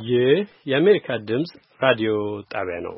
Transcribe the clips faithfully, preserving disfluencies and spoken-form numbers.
ይህ የአሜሪካ ድምጽ ራዲዮ ጣቢያ ነው።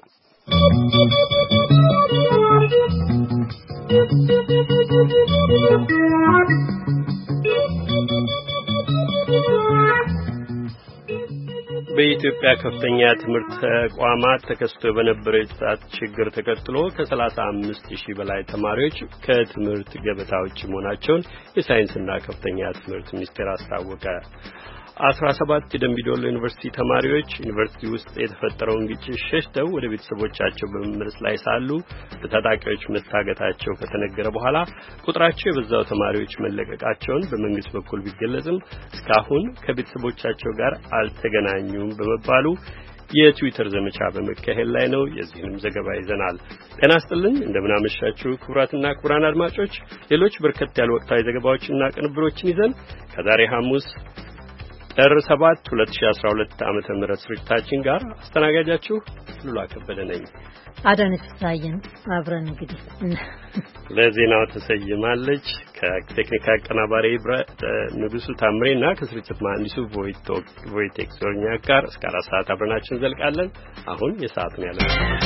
በኢትዮጵያ ከፍተኛ ትምህርት ተቋማት ተከስቶ በነበረው የጥራት ችግር ተከትሎ ከሰላሳ አምስት ሺህ በላይ ተማሪዎች ከትምህርት ገበታ ውጭ መሆናቸውን የሳይንስና ከፍተኛ ትምህርት ሚኒስቴር አስታወቀ። አስራ ሰባት የደምቢዶሎ ዩኒቨርሲቲ ተማሪዎች ዩኒቨርሲቲ ውስጥ የተፈጠረውን ግጭት ሸሽተው ወደ ቤተሰቦቻቸው በመመለስ ላይ ሳሉ በታጣቂዎች መታገታቸው ከተነገረ በኋላ ቁጥራቸው የበዛው ተማሪዎች መለቀቃቸውን በመንግስት በኩል ቢገለጽም እስካሁን ከቤተሰቦቻቸው ጋር አልተገናኙም በመባሉ የትዊተር ዘመቻ በመካሄድ ላይ ነው። የዚህንም ዘገባ ይዘናል። ጤና ይስጥልኝ፣ እንደምን አመሻችሁ ክቡራትና ክቡራን አድማጮች። ሌሎች በርከት ያሉ ወቅታዊ ዘገባዎችና ቅንብሮችን ይዘን ከዛሬ ሐሙስ ጥር ሰባት ሁለት ሺህ አስራ ሁለት ዓመተ ምህረት ስርጭታችን ጋር አስተናጋጃችሁ ሉላ ከበደ ነኝ። አዳነች ሳይን አብረን እንግዲህ ለዜናው ተሰይማለች። ከቴክኒክ አቀናባሪ ንጉሱ ታምሬና ከስርጭት መሐንዲሱ ቮይቶክ ቮይቴክ ዞርኛ ጋር እስከ አራት ሰዓት አብረናችን እንዘልቃለን። አሁን የሰዓቱን ያለ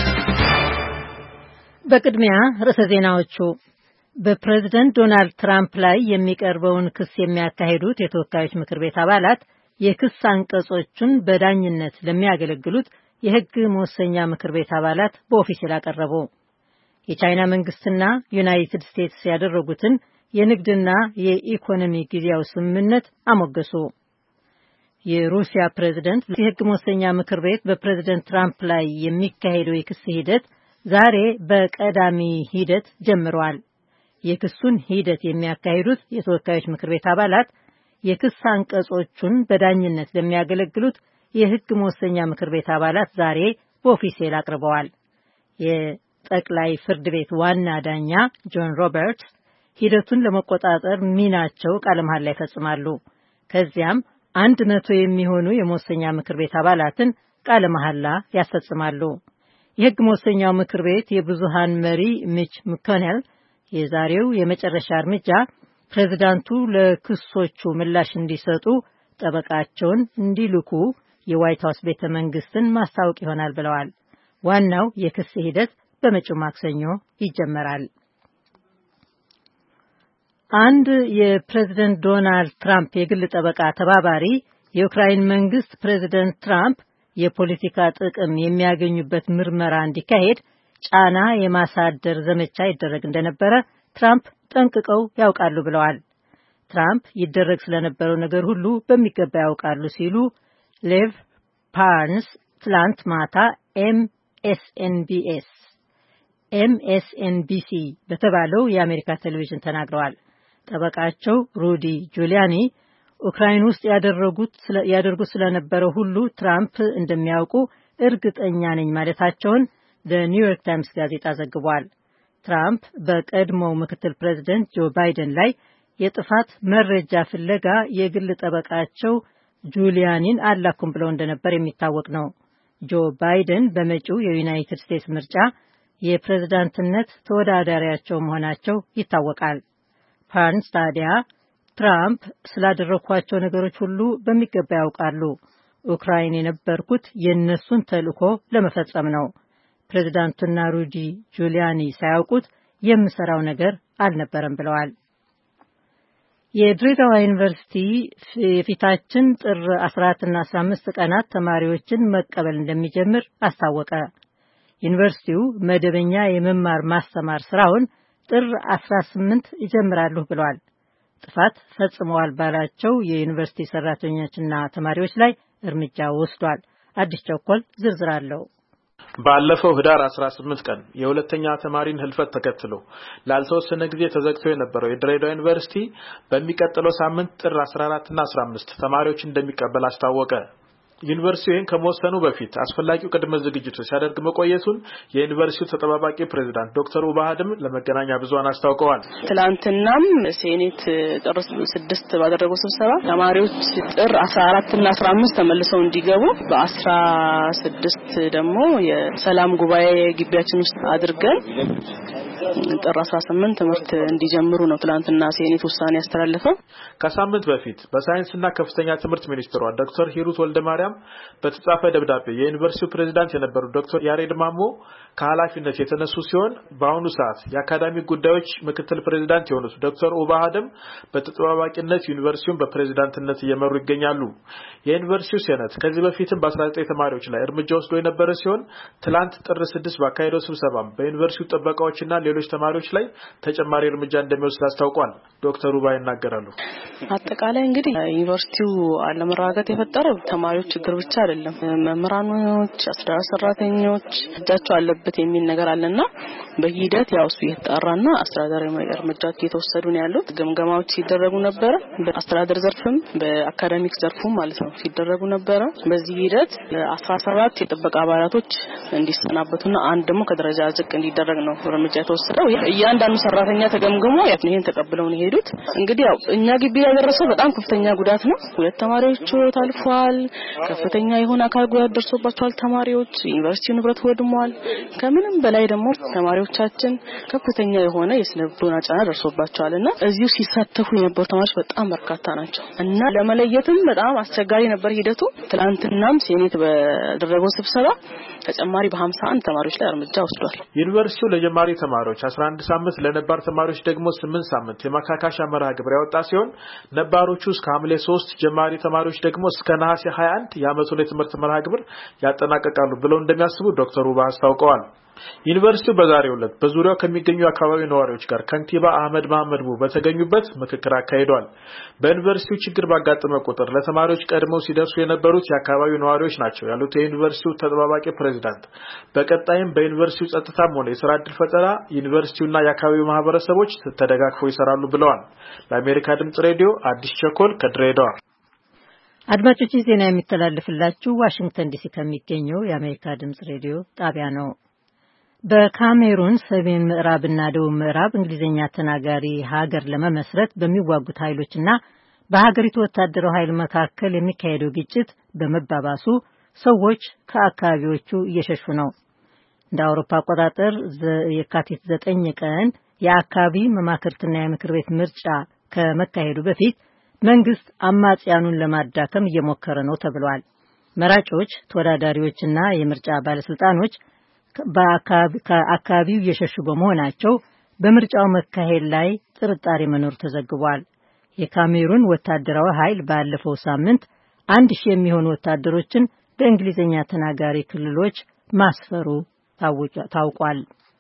በቅድሚያ ርዕሰ ዜናዎቹ በፕሬዝዳንት ዶናልድ ትራምፕ ላይ የሚቀርበውን ክስ የሚያካሂዱት የተወካዮች ምክር ቤት አባላት የክስ አንቀጾቹን በዳኝነት ለሚያገለግሉት የሕግ መወሰኛ ምክር ቤት አባላት በኦፊሴል አቀረቡ። የቻይና መንግስትና ዩናይትድ ስቴትስ ያደረጉትን የንግድና የኢኮኖሚ ጊዜያዊ ስምምነት አሞገሱ። የሩሲያ ፕሬዝዳንት የሕግ መወሰኛ ምክር ቤት በፕሬዝዳንት ትራምፕ ላይ የሚካሄደው የክስ ሂደት ዛሬ በቀዳሚ ሂደት ጀምሯል። የክሱን ሂደት የሚያካሂዱት የተወካዮች ምክር ቤት አባላት የክስ አንቀጾቹን በዳኝነት ለሚያገለግሉት የሕግ መወሰኛ ምክር ቤት አባላት ዛሬ በኦፊሴል አቅርበዋል። የጠቅላይ ፍርድ ቤት ዋና ዳኛ ጆን ሮበርትስ ሂደቱን ለመቆጣጠር ሚናቸው ቃለ መሐላ ይፈጽማሉ። ከዚያም አንድ መቶ የሚሆኑ የመወሰኛ ምክር ቤት አባላትን ቃለ መሐላ ያስፈጽማሉ። የሕግ መወሰኛው ምክር ቤት የብዙሃን መሪ ሚች መኮኔል የዛሬው የመጨረሻ እርምጃ ፕሬዝዳንቱ ለክሶቹ ምላሽ እንዲሰጡ ጠበቃቸውን እንዲልኩ የዋይት ሀውስ ቤተ መንግስትን ማስታወቅ ይሆናል ብለዋል። ዋናው የክስ ሂደት በመጪው ማክሰኞ ይጀመራል። አንድ የፕሬዝዳንት ዶናልድ ትራምፕ የግል ጠበቃ ተባባሪ የዩክራይን መንግስት ፕሬዝዳንት ትራምፕ የፖለቲካ ጥቅም የሚያገኙበት ምርመራ እንዲካሄድ ጫና የማሳደር ዘመቻ ይደረግ እንደነበረ ትራምፕ ጠንቅቀው ያውቃሉ ብለዋል። ትራምፕ ይደረግ ስለነበረው ነገር ሁሉ በሚገባ ያውቃሉ ሲሉ ሌቭ ፓርንስ ትላንት ማታ ኤምኤስኤንቢኤስ ኤምኤስኤንቢሲ በተባለው የአሜሪካ ቴሌቪዥን ተናግረዋል። ጠበቃቸው ሩዲ ጁሊያኒ ኡክራይን ውስጥ ያደረጉት ያደርጉት ስለነበረው ሁሉ ትራምፕ እንደሚያውቁ እርግጠኛ ነኝ ማለታቸውን በኒውዮርክ ታይምስ ጋዜጣ ዘግቧል። ትራምፕ በቀድሞው ምክትል ፕሬዝዳንት ጆ ባይደን ላይ የጥፋት መረጃ ፍለጋ የግል ጠበቃቸው ጁሊያኒን አላኩም ብለው እንደነበር የሚታወቅ ነው። ጆ ባይደን በመጪው የዩናይትድ ስቴትስ ምርጫ የፕሬዝዳንትነት ተወዳዳሪያቸው መሆናቸው ይታወቃል። ፓርንስ ታዲያ ትራምፕ ስላደረኳቸው ነገሮች ሁሉ በሚገባ ያውቃሉ። ኡክራይን የነበርኩት የነሱን ተልእኮ ለመፈጸም ነው። ፕሬዝዳንቱና ሩዲ ጁሊያኒ ሳያውቁት የምሰራው ነገር አልነበረም ብለዋል። የድሬዳዋ ዩኒቨርሲቲ የፊታችን ጥር አስራ አራት እና አስራ አምስት ቀናት ተማሪዎችን መቀበል እንደሚጀምር አስታወቀ። ዩኒቨርሲቲው መደበኛ የመማር ማስተማር ስራውን ጥር አስራ ስምንት ይጀምራሉ ብለዋል። ጥፋት ፈጽመዋል ባላቸው የዩኒቨርሲቲ ሰራተኞችና ተማሪዎች ላይ እርምጃ ወስዷል። አዲስ ቸኮል ዝርዝር አለው። ባለፈው ህዳር አስራ ስምንት ቀን የሁለተኛ ተማሪን ህልፈት ተከትሎ ላልተወሰነ ጊዜ ተዘግቶ የነበረው የድሬዳዋ ዩኒቨርሲቲ በሚቀጥለው ሳምንት ጥር አስራ አራት እና አስራ አምስት ተማሪዎች እንደሚቀበል አስታወቀ። ዩኒቨርሲቲውን ከመወሰኑ በፊት አስፈላጊው ቅድመ ዝግጅት ሲያደርግ መቆየቱን የዩኒቨርሲቲው ተጠባባቂ ፕሬዝዳንት ዶክተር ኡባሃድም ለመገናኛ ብዙሃን አስታውቀዋል። ትላንትናም ሴኔት ጥር ስድስት ባደረገው ስብሰባ ተማሪዎች ጥር አስራ አራት እና አስራ አምስት ተመልሰው እንዲገቡ በአስራ ስድስት ደግሞ የሰላም ጉባኤ ግቢያችን ውስጥ አድርገን ጥር አስራ ስምንት ትምህርት እንዲጀምሩ ነው ትላንትና ሴኔት ውሳኔ ያስተላለፈው። ከሳምንት በፊት በሳይንስና ከፍተኛ ትምህርት ሚኒስትሯ ዶክተር ሂሩት ወልደማርያም በተጻፈ ደብዳቤ የዩኒቨርሲቲው ፕሬዝዳንት የነበሩ ዶክተር ያሬድ ማሞ ከኃላፊነት የተነሱ ሲሆን በአሁኑ ሰዓት የአካዳሚክ ጉዳዮች ምክትል ፕሬዝዳንት የሆኑት ዶክተር ኡባሃደም በተጠባባቂነት ዩኒቨርሲቲውን በፕሬዝዳንትነት እየመሩ ይገኛሉ። የዩኒቨርሲቲው ሴኔት ከዚህ በፊትም በ19 ተማሪዎች ላይ እርምጃ ወስዶ የነበረ ሲሆን ትላንት ጥር ስድስት ባካሄደው ስብሰባ በዩኒቨርሲቲው ጥበቃዎችና ሌሎች ተማሪዎች ላይ ተጨማሪ እርምጃ እንደሚወስድ አስታውቋል። ዶክተር ኡባ ይናገራሉ። አጠቃላይ እንግዲህ ዩኒቨርሲቲው አለመረጋጋት የፈጠረው ተማሪዎች ችግር ብቻ አይደለም። መምህራኖች፣ አስተዳደር ሰራተኞች እጃቸው አለበት የሚል ነገር አለና በሂደት ያው እሱ እየተጣራና አስተዳደራዊ እርምጃዎች እየተወሰዱ ነው ያሉት። ግምገማዎች ሲደረጉ ነበር። በአስተዳደር ዘርፍም በአካዳሚክ ዘርፍም ማለት ነው ሲደረጉ ነበር። በዚህ ሂደት አስራ ሰባት የጥበቃ አባላቶች እንዲሰናበቱና አንድ ደግሞ ከደረጃ ዝቅ እንዲደረግ ነው እርምጃ የተወሰደው። እያንዳንዱ ሰራተኛ ተገምግሞ ይሄን ተቀብለው ነው ሄዱት። እንግዲህ ያው እኛ ግቢ ያደረሰው በጣም ከፍተኛ ጉዳት ነው። ሁለት ተማሪዎች ታልፈዋል። ከፍተኛ የሆነ አካል ጉዳት ደርሶባቸዋል ተማሪዎች። ዩኒቨርሲቲው ንብረት ወድሟል። ከምንም በላይ ደግሞ ተማሪዎቻችን ከፍተኛ የሆነ የስነልቦና ጫና ደርሶባቸዋልና እዚሁ ሲሳተፉ የነበሩ ተማሪዎች በጣም በርካታ ናቸው እና ለመለየትም በጣም አስቸጋሪ ነበር ሂደቱ። ትላንትናም ሴኔት በደረገው ስብሰባ ተጨማሪ በሃምሳ አንድ ተማሪዎች ላይ እርምጃ ወስዷል። ዩኒቨርሲቲው ለጀማሪ ተማሪዎች አስራ አንድ ሳምንት ለነባር ተማሪዎች ደግሞ ስምንት ሳምንት የማካካሻ መርሃ ግብር ያወጣ ሲሆን ነባሮቹ እስከ ሐምሌ ሶስት ጀማሪ ተማሪዎች ደግሞ እስከ ነሐሴ ሃያ አንድ የዓመቱን የትምህርት መርሃ ግብር ያጠናቀቃሉ ብለው እንደሚያስቡ ዶክተር ኡባ አስታውቀዋል። ዩኒቨርሲቲው በዛሬው ዕለት በዙሪያው ከሚገኙ አካባቢ ነዋሪዎች ጋር ከንቲባ አህመድ መሐመድ ቡ በተገኙበት ምክክር አካሂዷል። በዩኒቨርሲቲው ችግር ባጋጠመ ቁጥር ለተማሪዎች ቀድመው ሲደርሱ የነበሩት የአካባቢው ነዋሪዎች ናቸው ያሉት የዩኒቨርሲቲው ተጠባባቂ ፕሬዝዳንት በቀጣይም በዩኒቨርሲቲው ጸጥታም ሆነ የሥራ ዕድል ፈጠራ ዩኒቨርሲቲውና የአካባቢው ማህበረሰቦች ተደጋግፈው ይሰራሉ ብለዋል። ለአሜሪካ ድምጽ ሬዲዮ አዲስ ቸኮል ከድሬዳዋ። አድማጮች ዜና የሚተላለፍላችሁ ዋሽንግተን ዲሲ ከሚገኘው የአሜሪካ ድምጽ ሬዲዮ ጣቢያ ነው። በካሜሩን ሰሜን ምዕራብና ደቡብ ምዕራብ እንግሊዝኛ ተናጋሪ ሀገር ለመመስረት በሚዋጉት ኃይሎችና በሀገሪቱ ወታደራዊ ኃይል መካከል የሚካሄደው ግጭት በመባባሱ ሰዎች ከአካባቢዎቹ እየሸሹ ነው። እንደ አውሮፓ አቆጣጠር የካቲት ዘጠኝ ቀን የአካባቢ መማክርትና የምክር ቤት ምርጫ ከመካሄዱ በፊት መንግስት አማጽያኑን ለማዳከም እየሞከረ ነው ተብሏል። መራጮች፣ ተወዳዳሪዎችና የምርጫ ባለስልጣኖች ከአካባቢው እየሸሹ በመሆናቸው በምርጫው መካሄድ ላይ ጥርጣሬ መኖሩ ተዘግቧል። የካሜሩን ወታደራዊ ኃይል ባለፈው ሳምንት አንድ ሺህ የሚሆኑ ወታደሮችን በእንግሊዝኛ ተናጋሪ ክልሎች ማስፈሩ ታውቋል።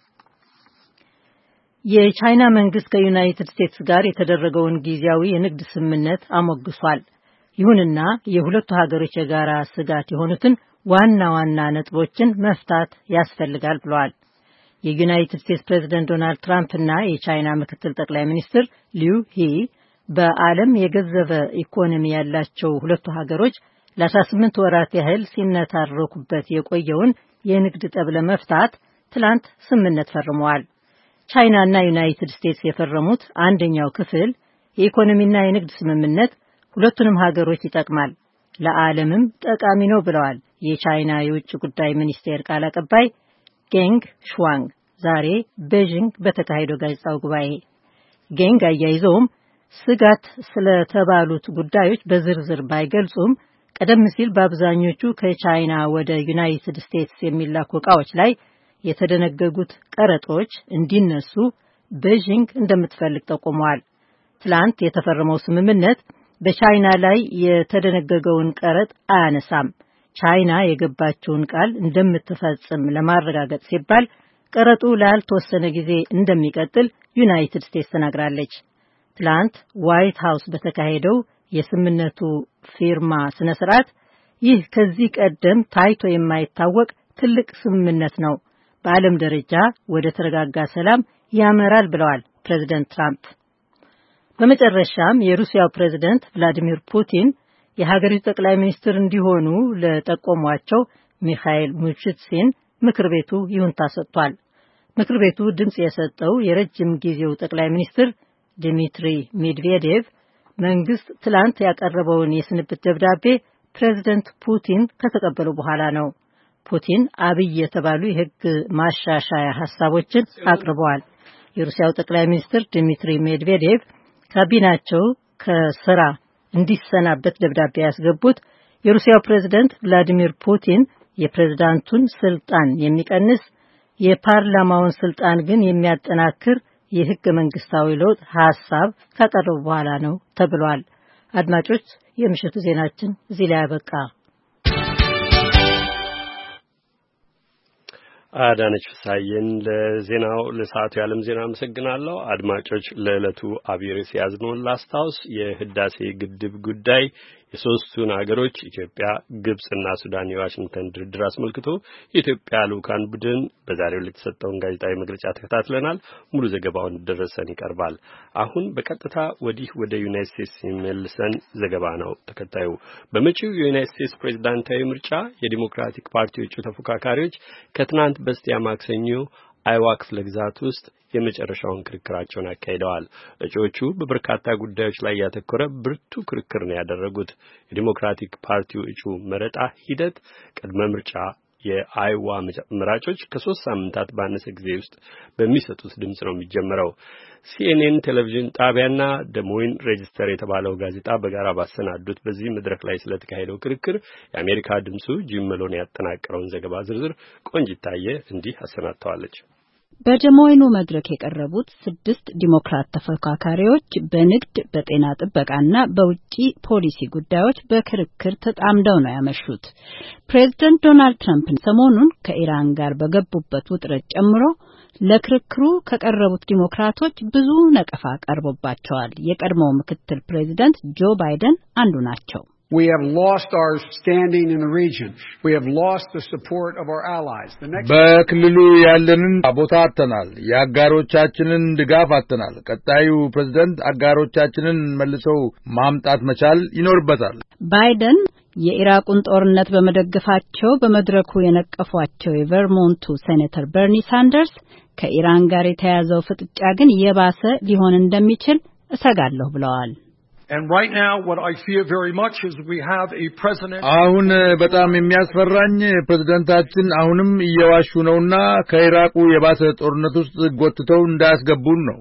የቻይና መንግስት ከዩናይትድ ስቴትስ ጋር የተደረገውን ጊዜያዊ የንግድ ስምምነት አሞግሷል። ይሁንና የሁለቱ ሀገሮች የጋራ ስጋት የሆኑትን ዋና ዋና ነጥቦችን መፍታት ያስፈልጋል ብለዋል። የዩናይትድ ስቴትስ ፕሬዝዳንት ዶናልድ ትራምፕ እና የቻይና ምክትል ጠቅላይ ሚኒስትር ሊዩ ሂ በዓለም የገዘፈ ኢኮኖሚ ያላቸው ሁለቱ ሀገሮች ለአስራ ስምንት ወራት ያህል ሲነታረኩበት የቆየውን የንግድ ጠብ ለመፍታት ትላንት ስምምነት ፈርመዋል። ቻይናና ዩናይትድ ስቴትስ የፈረሙት አንደኛው ክፍል የኢኮኖሚና የንግድ ስምምነት ሁለቱንም ሀገሮች ይጠቅማል፣ ለዓለምም ጠቃሚ ነው ብለዋል የቻይና የውጭ ጉዳይ ሚኒስቴር ቃል አቀባይ ጌንግ ሹዋንግ ዛሬ ቤጂንግ በተካሄደው ጋዜጣዊ ጉባኤ። ጌንግ አያይዘውም ስጋት ስለተባሉት ጉዳዮች በዝርዝር ባይገልጹም ቀደም ሲል በአብዛኞቹ ከቻይና ወደ ዩናይትድ ስቴትስ የሚላኩ ዕቃዎች ላይ የተደነገጉት ቀረጦች እንዲነሱ ቤጂንግ እንደምትፈልግ ጠቁመዋል። ትላንት የተፈረመው ስምምነት በቻይና ላይ የተደነገገውን ቀረጥ አያነሳም። ቻይና የገባችውን ቃል እንደምትፈጽም ለማረጋገጥ ሲባል ቀረጡ ላልተወሰነ ጊዜ እንደሚቀጥል ዩናይትድ ስቴትስ ተናግራለች። ትላንት ዋይት ሃውስ በተካሄደው የስምምነቱ ፊርማ ስነ ስርዓት ይህ ከዚህ ቀደም ታይቶ የማይታወቅ ትልቅ ስምምነት ነው፣ በዓለም ደረጃ ወደ ተረጋጋ ሰላም ያመራል ብለዋል ፕሬዚደንት ትራምፕ። በመጨረሻም የሩሲያው ፕሬዝዳንት ቭላዲሚር ፑቲን የሀገሪቱ ጠቅላይ ሚኒስትር እንዲሆኑ ለጠቆሟቸው ሚካኤል ሙሽትሲን ምክር ቤቱ ይሁንታ ሰጥቷል። ምክር ቤቱ ድምጽ የሰጠው የረጅም ጊዜው ጠቅላይ ሚኒስትር ዲሚትሪ ሜድቬዴቭ መንግስት ትላንት ያቀረበውን የስንብት ደብዳቤ ፕሬዝዳንት ፑቲን ከተቀበሉ በኋላ ነው። ፑቲን አብይ የተባሉ የህግ ማሻሻያ ሐሳቦችን አቅርበዋል። የሩሲያው ጠቅላይ ሚኒስትር ዲሚትሪ ሜድቬዴቭ ካቢናቸው ከስራ እንዲሰናበት ደብዳቤ ያስገቡት የሩሲያው ፕሬዝዳንት ቭላዲሚር ፑቲን የፕሬዝዳንቱን ስልጣን የሚቀንስ የፓርላማውን ስልጣን ግን የሚያጠናክር የህገ መንግስታዊ ለውጥ ሐሳብ ካቀረቡ በኋላ ነው ተብሏል። አድማጮች፣ የምሽቱ ዜናችን እዚህ ላይ አበቃ። አዳነች ፍሳዬን ለዜናው ለሰዓቱ የዓለም ዜና አመሰግናለሁ። አድማጮች፣ ለዕለቱ አብዮስ ያዝነውን ላስታውስ። የህዳሴ ግድብ ጉዳይ የሶስቱን ሀገሮች ኢትዮጵያ፣ ግብጽና ሱዳን የዋሽንግተን ድርድር አስመልክቶ የኢትዮጵያ ልኡካን ቡድን በዛሬው ዕለት የተሰጠውን ጋዜጣዊ መግለጫ ተከታትለናል። ሙሉ ዘገባውን ደረሰን ይቀርባል። አሁን በቀጥታ ወዲህ ወደ ዩናይትድ ስቴትስ የሚመልሰን ዘገባ ነው ተከታዩ። በመጪው የዩናይትድ ስቴትስ ፕሬዝዳንታዊ ምርጫ የዲሞክራቲክ ፓርቲ እጩ ተፎካካሪዎች ከትናንት በስቲያ ማክሰኞ አይዋ ክፍለ ግዛት ውስጥ የመጨረሻውን ክርክራቸውን አካሂደዋል። እጩዎቹ በበርካታ ጉዳዮች ላይ ያተኮረ ብርቱ ክርክር ነው ያደረጉት። የዲሞክራቲክ ፓርቲው እጩ መረጣ ሂደት ቅድመ ምርጫ የአይዋ መራጮች ከሶስት ሳምንታት ባነሰ ጊዜ ውስጥ በሚሰጡት ድምጽ ነው የሚጀምረው። ሲኤንኤን ቴሌቪዥን ጣቢያና ደሞይን ሬጂስተር የተባለው ጋዜጣ በጋራ ባሰናዱት በዚህ መድረክ ላይ ስለተካሄደው ክርክር የአሜሪካ ድምጹ ጂም መሎን ያጠናቀረውን ዘገባ ዝርዝር ቆንጅታየ እንዲህ አሰናድተዋለች። በደሞይኑ መድረክ የቀረቡት ስድስት ዲሞክራት ተፎካካሪዎች በንግድ፣ በጤና ጥበቃና በውጪ ፖሊሲ ጉዳዮች በክርክር ተጣምደው ነው ያመሹት። ፕሬዝዳንት ዶናልድ ትራምፕ ሰሞኑን ከኢራን ጋር በገቡበት ውጥረት ጨምሮ ለክርክሩ ከቀረቡት ዲሞክራቶች ብዙ ነቀፋ ቀርቦባቸዋል። የቀድሞው ምክትል ፕሬዝዳንት ጆ ባይደን አንዱ ናቸው። We have lost our standing in the region. We have lost the support of our allies. The next በክልሉ ያለንን ቦታ አጥተናል። የአጋሮቻችንን ድጋፍ አጥተናል። ቀጣዩ ፕሬዝዳንት አጋሮቻችንን መልሰው ማምጣት መቻል ይኖርበታል። ባይደን የኢራቁን ጦርነት በመደገፋቸው በመድረኩ የነቀፏቸው የቨርሞንቱ ሴኔተር በርኒ ሳንደርስ ከኢራን ጋር የተያዘው ፍጥጫ ግን የባሰ ሊሆን እንደሚችል እሰጋለሁ ብለዋል። And right now what I fear very much is we have a president አሁን በጣም የሚያስፈራኝ ፕሬዝዳንታችን አሁንም እየዋሹ ነውና ከኢራቁ የባሰ ጦርነት ውስጥ ጎትተው እንዳያስገቡን ነው።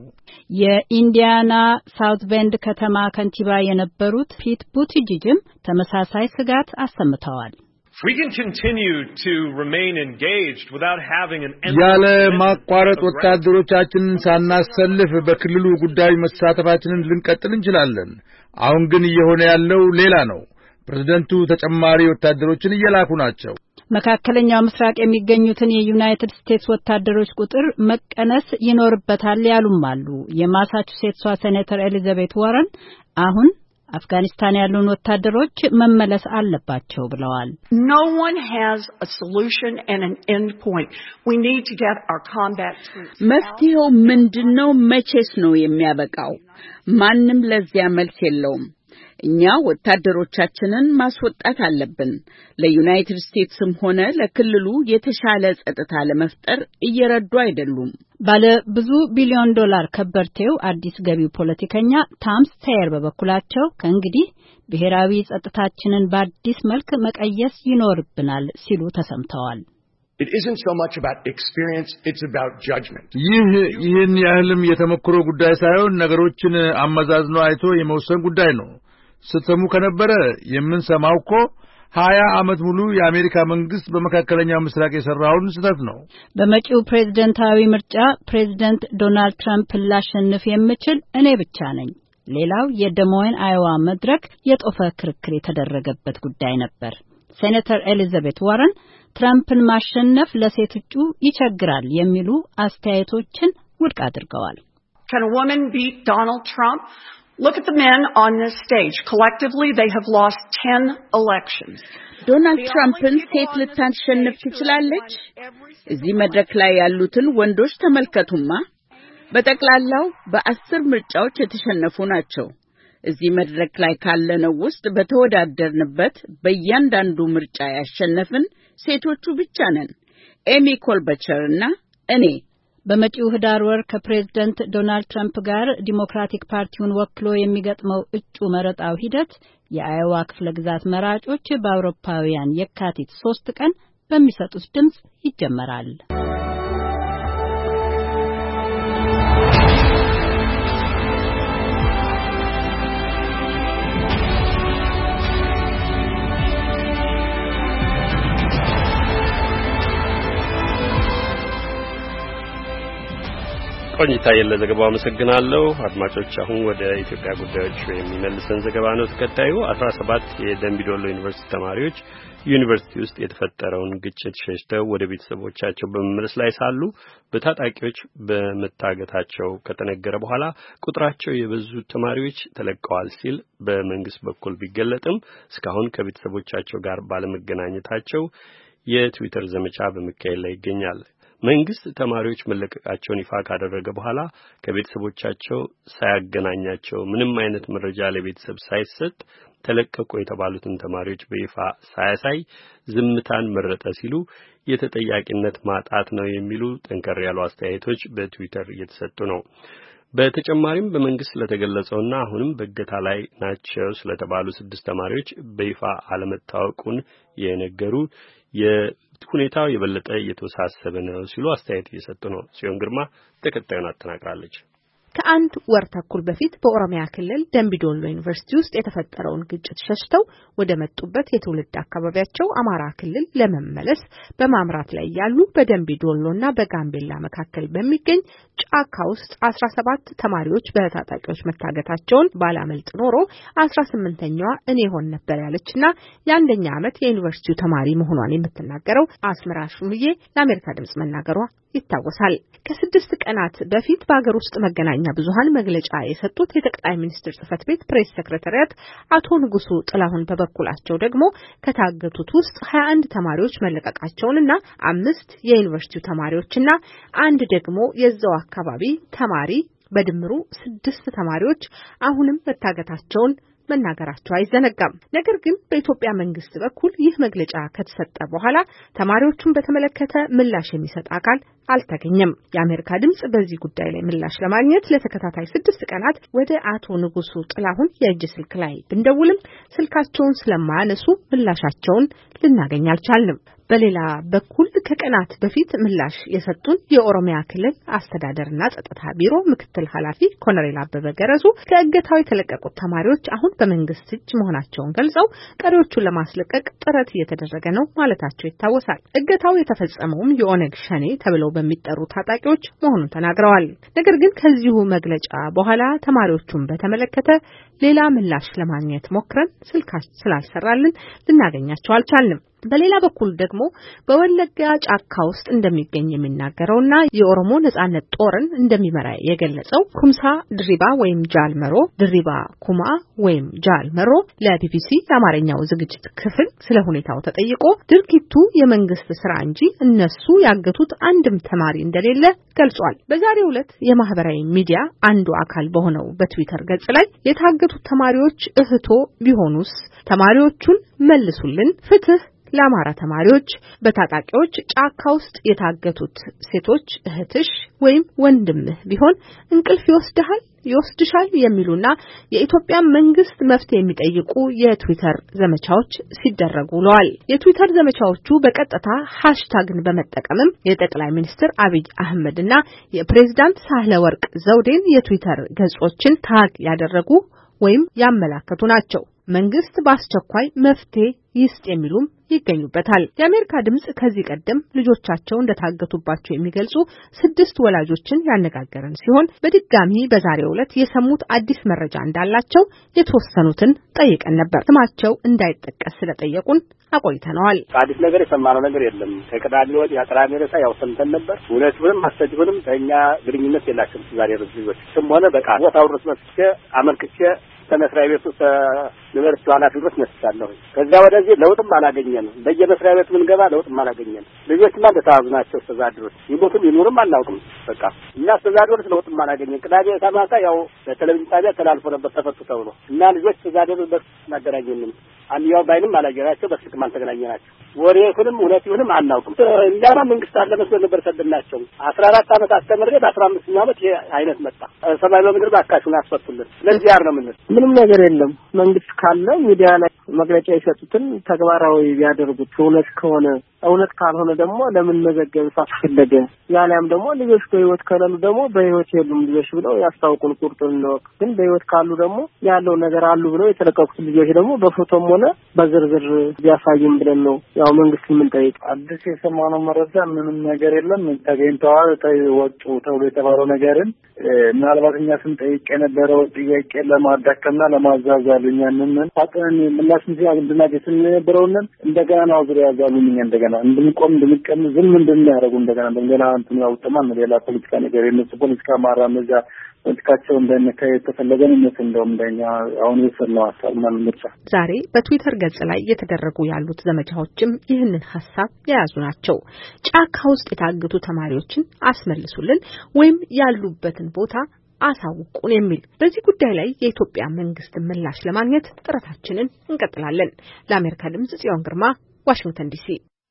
የኢንዲያና ሳውት ቤንድ ከተማ ከንቲባ የነበሩት ፒት ቡቲጅጅም ተመሳሳይ ስጋት አሰምተዋል። We can continue to remain engaged without having an ያለ ማቋረጥ ወታደሮቻችንን ሳናሰልፍ በክልሉ ጉዳይ መሳተፋችንን ልንቀጥል እንችላለን። አሁን ግን እየሆነ ያለው ሌላ ነው። ፕሬዝዳንቱ ተጨማሪ ወታደሮችን እየላኩ ናቸው። መካከለኛው ምስራቅ የሚገኙትን የዩናይትድ ስቴትስ ወታደሮች ቁጥር መቀነስ ይኖርበታል ያሉም አሉ። የማሳቹሴትሷ ሴኔተር ኤሊዛቤት ዋረን አሁን አፍጋኒስታን ያሉን ወታደሮች መመለስ አለባቸው ብለዋል። No one has a solution and an end point. We need to get our combat troops. መፍትሄው ምንድነው? መቼስ ነው የሚያበቃው? ማንም ለዚያ መልስ የለውም። እኛ ወታደሮቻችንን ማስወጣት አለብን። ለዩናይትድ ስቴትስም ሆነ ለክልሉ የተሻለ ጸጥታ ለመፍጠር እየረዱ አይደሉም። ባለ ብዙ ቢሊዮን ዶላር ከበርቴው አዲስ ገቢው ፖለቲከኛ ታም ስቴየር በበኩላቸው ከእንግዲህ ብሔራዊ ጸጥታችንን በአዲስ መልክ መቀየስ ይኖርብናል ሲሉ ተሰምተዋል። It isn't so much about experience, it's about judgment. ይህ ይህን ያህልም የተሞክሮ ጉዳይ ሳይሆን ነገሮችን አመዛዝኖ አይቶ የመወሰን ጉዳይ ነው። ስትሰሙ ከነበረ የምንሰማው እኮ ሀያ ዓመት ሙሉ የአሜሪካ መንግስት በመካከለኛው ምስራቅ የሰራውን ስህተት ነው። በመጪው ፕሬዝዳንታዊ ምርጫ ፕሬዝዳንት ዶናልድ ትራምፕ ላሸንፍ የምችል እኔ ብቻ ነኝ። ሌላው የደሞይን አይዋ መድረክ የጦፈ ክርክር የተደረገበት ጉዳይ ነበር። ሴኔተር ኤሊዛቤት ዋረን ትራምፕን ማሸነፍ ለሴት እጩ ይቸግራል የሚሉ አስተያየቶችን ውድቅ አድርገዋል። Can a woman beat Donald Trump? Look at the men on this stage. Collectively, they have lost ten elections. ዶናልድ ትራምፕን ሴት ልታሸንፍ ትችላለች? እዚህ መድረክ ላይ ያሉትን ወንዶች ተመልከቱማ። በጠቅላላው በአስር ምርጫዎች የተሸነፉ ናቸው። እዚህ መድረክ ላይ ካለነው ውስጥ በተወዳደርንበት በእያንዳንዱ ምርጫ ያሸነፍን ሴቶቹ ብቻ ነን። ኤሚ ኮልበቸርና እኔ። በመጪው ህዳር ወር ከፕሬዝዳንት ዶናልድ ትራምፕ ጋር ዲሞክራቲክ ፓርቲውን ወክሎ የሚገጥመው እጩ መረጣው ሂደት የአይዋ ክፍለ ግዛት መራጮች በአውሮፓውያን የካቲት ሶስት ቀን በሚሰጡት ድምጽ ይጀመራል። ቆንጂታ የለ ዘገባው አመሰግናለሁ። አድማጮች አሁን ወደ ኢትዮጵያ ጉዳዮች የሚመልሰን ዘገባ ነው ተከታዩ። አስራ ሰባት የደምቢዶሎ ዩኒቨርሲቲ ተማሪዎች ዩኒቨርሲቲ ውስጥ የተፈጠረውን ግጭት ሸሽተው ወደ ቤተሰቦቻቸው በመመለስ ላይ ሳሉ በታጣቂዎች በመታገታቸው ከተነገረ በኋላ ቁጥራቸው የበዙ ተማሪዎች ተለቀዋል ሲል በመንግስት በኩል ቢገለጥም እስካሁን ከቤተሰቦቻቸው ጋር ባለመገናኘታቸው የትዊተር ዘመቻ በመካሄድ ላይ ይገኛል። መንግስት ተማሪዎች መለቀቃቸውን ይፋ ካደረገ በኋላ ከቤተሰቦቻቸው ሳያገናኛቸው ምንም አይነት መረጃ ለቤተሰብ ሳይሰጥ ተለቀቁ የተባሉትን ተማሪዎች በይፋ ሳያሳይ ዝምታን መረጠ ሲሉ የተጠያቂነት ማጣት ነው የሚሉ ጠንከር ያሉ አስተያየቶች በትዊተር እየተሰጡ ነው። በተጨማሪም በመንግስት ለተገለጸውና አሁንም በእገታ ላይ ናቸው ስለተባሉ ስድስት ተማሪዎች በይፋ አለመታወቁን የነገሩ የሁኔታው የበለጠ እየተወሳሰበ ነው ሲሉ አስተያየት እየሰጡ ነው። ጽዮን ግርማ ተከታዩን አጠናቅራለች። ከአንድ ወር ተኩል በፊት በኦሮሚያ ክልል ደምቢዶሎ ዩኒቨርሲቲ ውስጥ የተፈጠረውን ግጭት ሸሽተው ወደ መጡበት የትውልድ አካባቢያቸው አማራ ክልል ለመመለስ በማምራት ላይ ያሉ በደምቢዶሎና በጋምቤላ መካከል በሚገኝ ጫካ ውስጥ አስራ ሰባት ተማሪዎች በታጣቂዎች መታገታቸውን ባላመልጥ ኖሮ አስራ ስምንተኛዋ እኔ ሆን ነበር ያለችና የአንደኛ ዓመት የዩኒቨርሲቲው ተማሪ መሆኗን የምትናገረው አስመራሽ ሙዬ ለአሜሪካ ድምጽ መናገሯ ይታወሳል። ከስድስት ቀናት በፊት በአገር ውስጥ መገናኛ ብዙሃን መግለጫ የሰጡት የጠቅላይ ሚኒስትር ጽህፈት ቤት ፕሬስ ሴክሬታሪያት አቶ ንጉሱ ጥላሁን በበኩላቸው ደግሞ ከታገቱት ውስጥ ሀያ አንድ ተማሪዎች መለቀቃቸውንና አምስት የዩኒቨርሲቲው ተማሪዎችና አንድ ደግሞ የዛው አካባቢ ተማሪ በድምሩ ስድስት ተማሪዎች አሁንም መታገታቸውን መናገራቸው አይዘነጋም። ነገር ግን በኢትዮጵያ መንግስት በኩል ይህ መግለጫ ከተሰጠ በኋላ ተማሪዎቹን በተመለከተ ምላሽ የሚሰጥ አካል አልተገኘም። የአሜሪካ ድምጽ በዚህ ጉዳይ ላይ ምላሽ ለማግኘት ለተከታታይ ስድስት ቀናት ወደ አቶ ንጉሱ ጥላሁን የእጅ ስልክ ላይ ብንደውልም ስልካቸውን ስለማያነሱ ምላሻቸውን ልናገኝ አልቻልንም። በሌላ በኩል ከቀናት በፊት ምላሽ የሰጡን የኦሮሚያ ክልል አስተዳደርና ጸጥታ ቢሮ ምክትል ኃላፊ ኮሎኔል አበበ ገረሱ ከእገታው የተለቀቁት ተማሪዎች አሁን በመንግስት እጅ መሆናቸውን ገልጸው ቀሪዎቹን ለማስለቀቅ ጥረት እየተደረገ ነው ማለታቸው ይታወሳል። እገታው የተፈጸመውም የኦነግ ሸኔ ተብለው በሚጠሩ ታጣቂዎች መሆኑን ተናግረዋል። ነገር ግን ከዚሁ መግለጫ በኋላ ተማሪዎቹን በተመለከተ ሌላ ምላሽ ለማግኘት ሞክረን ስልካችን ስላልሰራልን ልናገኛቸው አልቻልንም። በሌላ በኩል ደግሞ በወለጋ ጫካ ውስጥ እንደሚገኝ የሚናገረውና የኦሮሞ ነጻነት ጦርን እንደሚመራ የገለጸው ኩምሳ ድሪባ ወይም ጃልመሮ ድሪባ ኩማ ወይም ጃልመሮ ለቢቢሲ የአማርኛው ዝግጅት ክፍል ስለ ሁኔታው ተጠይቆ ድርጊቱ የመንግስት ስራ እንጂ እነሱ ያገቱት አንድም ተማሪ እንደሌለ ገልጿል። በዛሬው ዕለት የማህበራዊ ሚዲያ አንዱ አካል በሆነው በትዊተር ገጽ ላይ የታገቱት ተማሪዎች እህቶ ቢሆኑስ ተማሪዎቹን መልሱልን፣ ፍትህ ለአማራ ተማሪዎች፣ በታጣቂዎች ጫካ ውስጥ የታገቱት ሴቶች እህትሽ ወይም ወንድምህ ቢሆን እንቅልፍ ይወስድሃል ይወስድሻል የሚሉና የኢትዮጵያ መንግስት መፍትሄ የሚጠይቁ የትዊተር ዘመቻዎች ሲደረጉ ውለዋል። የትዊተር ዘመቻዎቹ በቀጥታ ሃሽታግን በመጠቀምም የጠቅላይ ሚኒስትር አብይ አህመድና የፕሬዝዳንት ሳህለወርቅ ዘውዴን የትዊተር ገጾችን ታግ ያደረጉ ወይም ያመላከቱ ናቸው። መንግስት በአስቸኳይ መፍትሄ ይስጥ የሚሉም ይገኙበታል። የአሜሪካ ድምጽ ከዚህ ቀደም ልጆቻቸው እንደታገቱባቸው የሚገልጹ ስድስት ወላጆችን ያነጋገርን ሲሆን በድጋሚ በዛሬው ዕለት የሰሙት አዲስ መረጃ እንዳላቸው የተወሰኑትን ጠይቀን ነበር። ስማቸው እንዳይጠቀስ ስለጠየቁን አቆይተነዋል። አዲስ ነገር የሰማነው ነገር የለም። ከቅዳሜ ወዲህ አጥራሚ ረሳ ያው ሰምተን ነበር። ሁለቱንም አስተጅብንም በእኛ ግንኙነት የላቸውም። ዛሬ ልጆች ስም ሆነ በቃ ቦታው ድረስ መስቼ አመልክቼ ከመስሪያ ቤቱ ዩኒቨርሲቲ ኃላፊ ድረስ መስቻለሁ። ከዛ ወደዚህ ለውጥም አላገኘንም። በየመስሪያ ቤቱ ምንገባ ለውጥም አላገኘንም። ልጆችማ እንደታዙ ናቸው። ተዛድሮች ይሞቱም ይኖርም አናውቅም። በቃ እና ተዛድሮች ለውጥም አላገኘን። ቅዳሜ ሰማታ ያው በቴሌቪዥን ጣቢያ ተላልፎ ነበር ተፈቱ ተብሎ እና ልጆች ተዛድሮች በስ ማገናኘንም አንያው ባይንም አላገራቸው በስልክ ማልተገናኘናቸው ወሬቱንም እውነቱንም አናውቅም። እኛማ መንግስት አለ መስሎ ነበር ሰደናቸው። አስራ አራት አመት አስተምሬ በአስራ አምስተኛው አመት አይነት መጣ። ሰማይ በምድር ባካችሁን አስፈቱልን። ለዚህ ያር ነው ምን ምንም ነገር የለም። መንግስት ካለ ሚዲያ ላይ መግለጫ የሰጡትን ተግባራዊ ቢያደርጉት እውነት ከሆነ እውነት ካልሆነ ደግሞ ለምን መዘገብ ሳስፈለገ ያለም ደግሞ ልጆች በህይወት ከሌሉ ደግሞ በህይወት የሉም ልጆች ብለው ያስታውቁን ቁርጡን ነው ግን በህይወት ካሉ ደግሞ ያለው ነገር አሉ ብለው የተለቀቁት ልጆች ደግሞ በፎቶም ሆነ በዝርዝር ያሳዩን ብለን ነው ያው መንግስት ምን ጠይቅ አዲስ የሰማነው መረጃ ምንም ነገር የለም ተገኝተዋል ተወጡ ተብሎ የተባለው ነገርን ምናልባት እኛ ስንጠይቅ የነበረው ጥያቄ ለማዳከምና ለማዛዛል እኛንን ታጠን ምላሽ እንድናገኝ የነበረውን እንደገና ነው ዙሪያ ያዛሉኝ እንደገና እንድንቆም እንድንቀም ዝም እንድናረጉ እንደገና እንደገና እንትን ያውጥማን ሌላ ፖለቲካ ነገር የነሱ ፖለቲካ ማራመጃ ፖለቲካቸው እንደነካይ ተፈለገን እነሱ እንደውም እንደኛ አሁን የሰላው ሐሳብ ማለት ነው። ዛሬ በትዊተር ገጽ ላይ እየተደረጉ ያሉት ዘመቻዎችም ይህንን ሐሳብ የያዙ ናቸው። ጫካ ውስጥ የታገቱ ተማሪዎችን አስመልሱልን ወይም ያሉበትን ቦታ አሳውቁን የሚል በዚህ ጉዳይ ላይ የኢትዮጵያ መንግስት ምላሽ ለማግኘት ጥረታችንን እንቀጥላለን። ለአሜሪካ ድምጽ ጽዮን ግርማ ዋሽንግተን ዲሲ።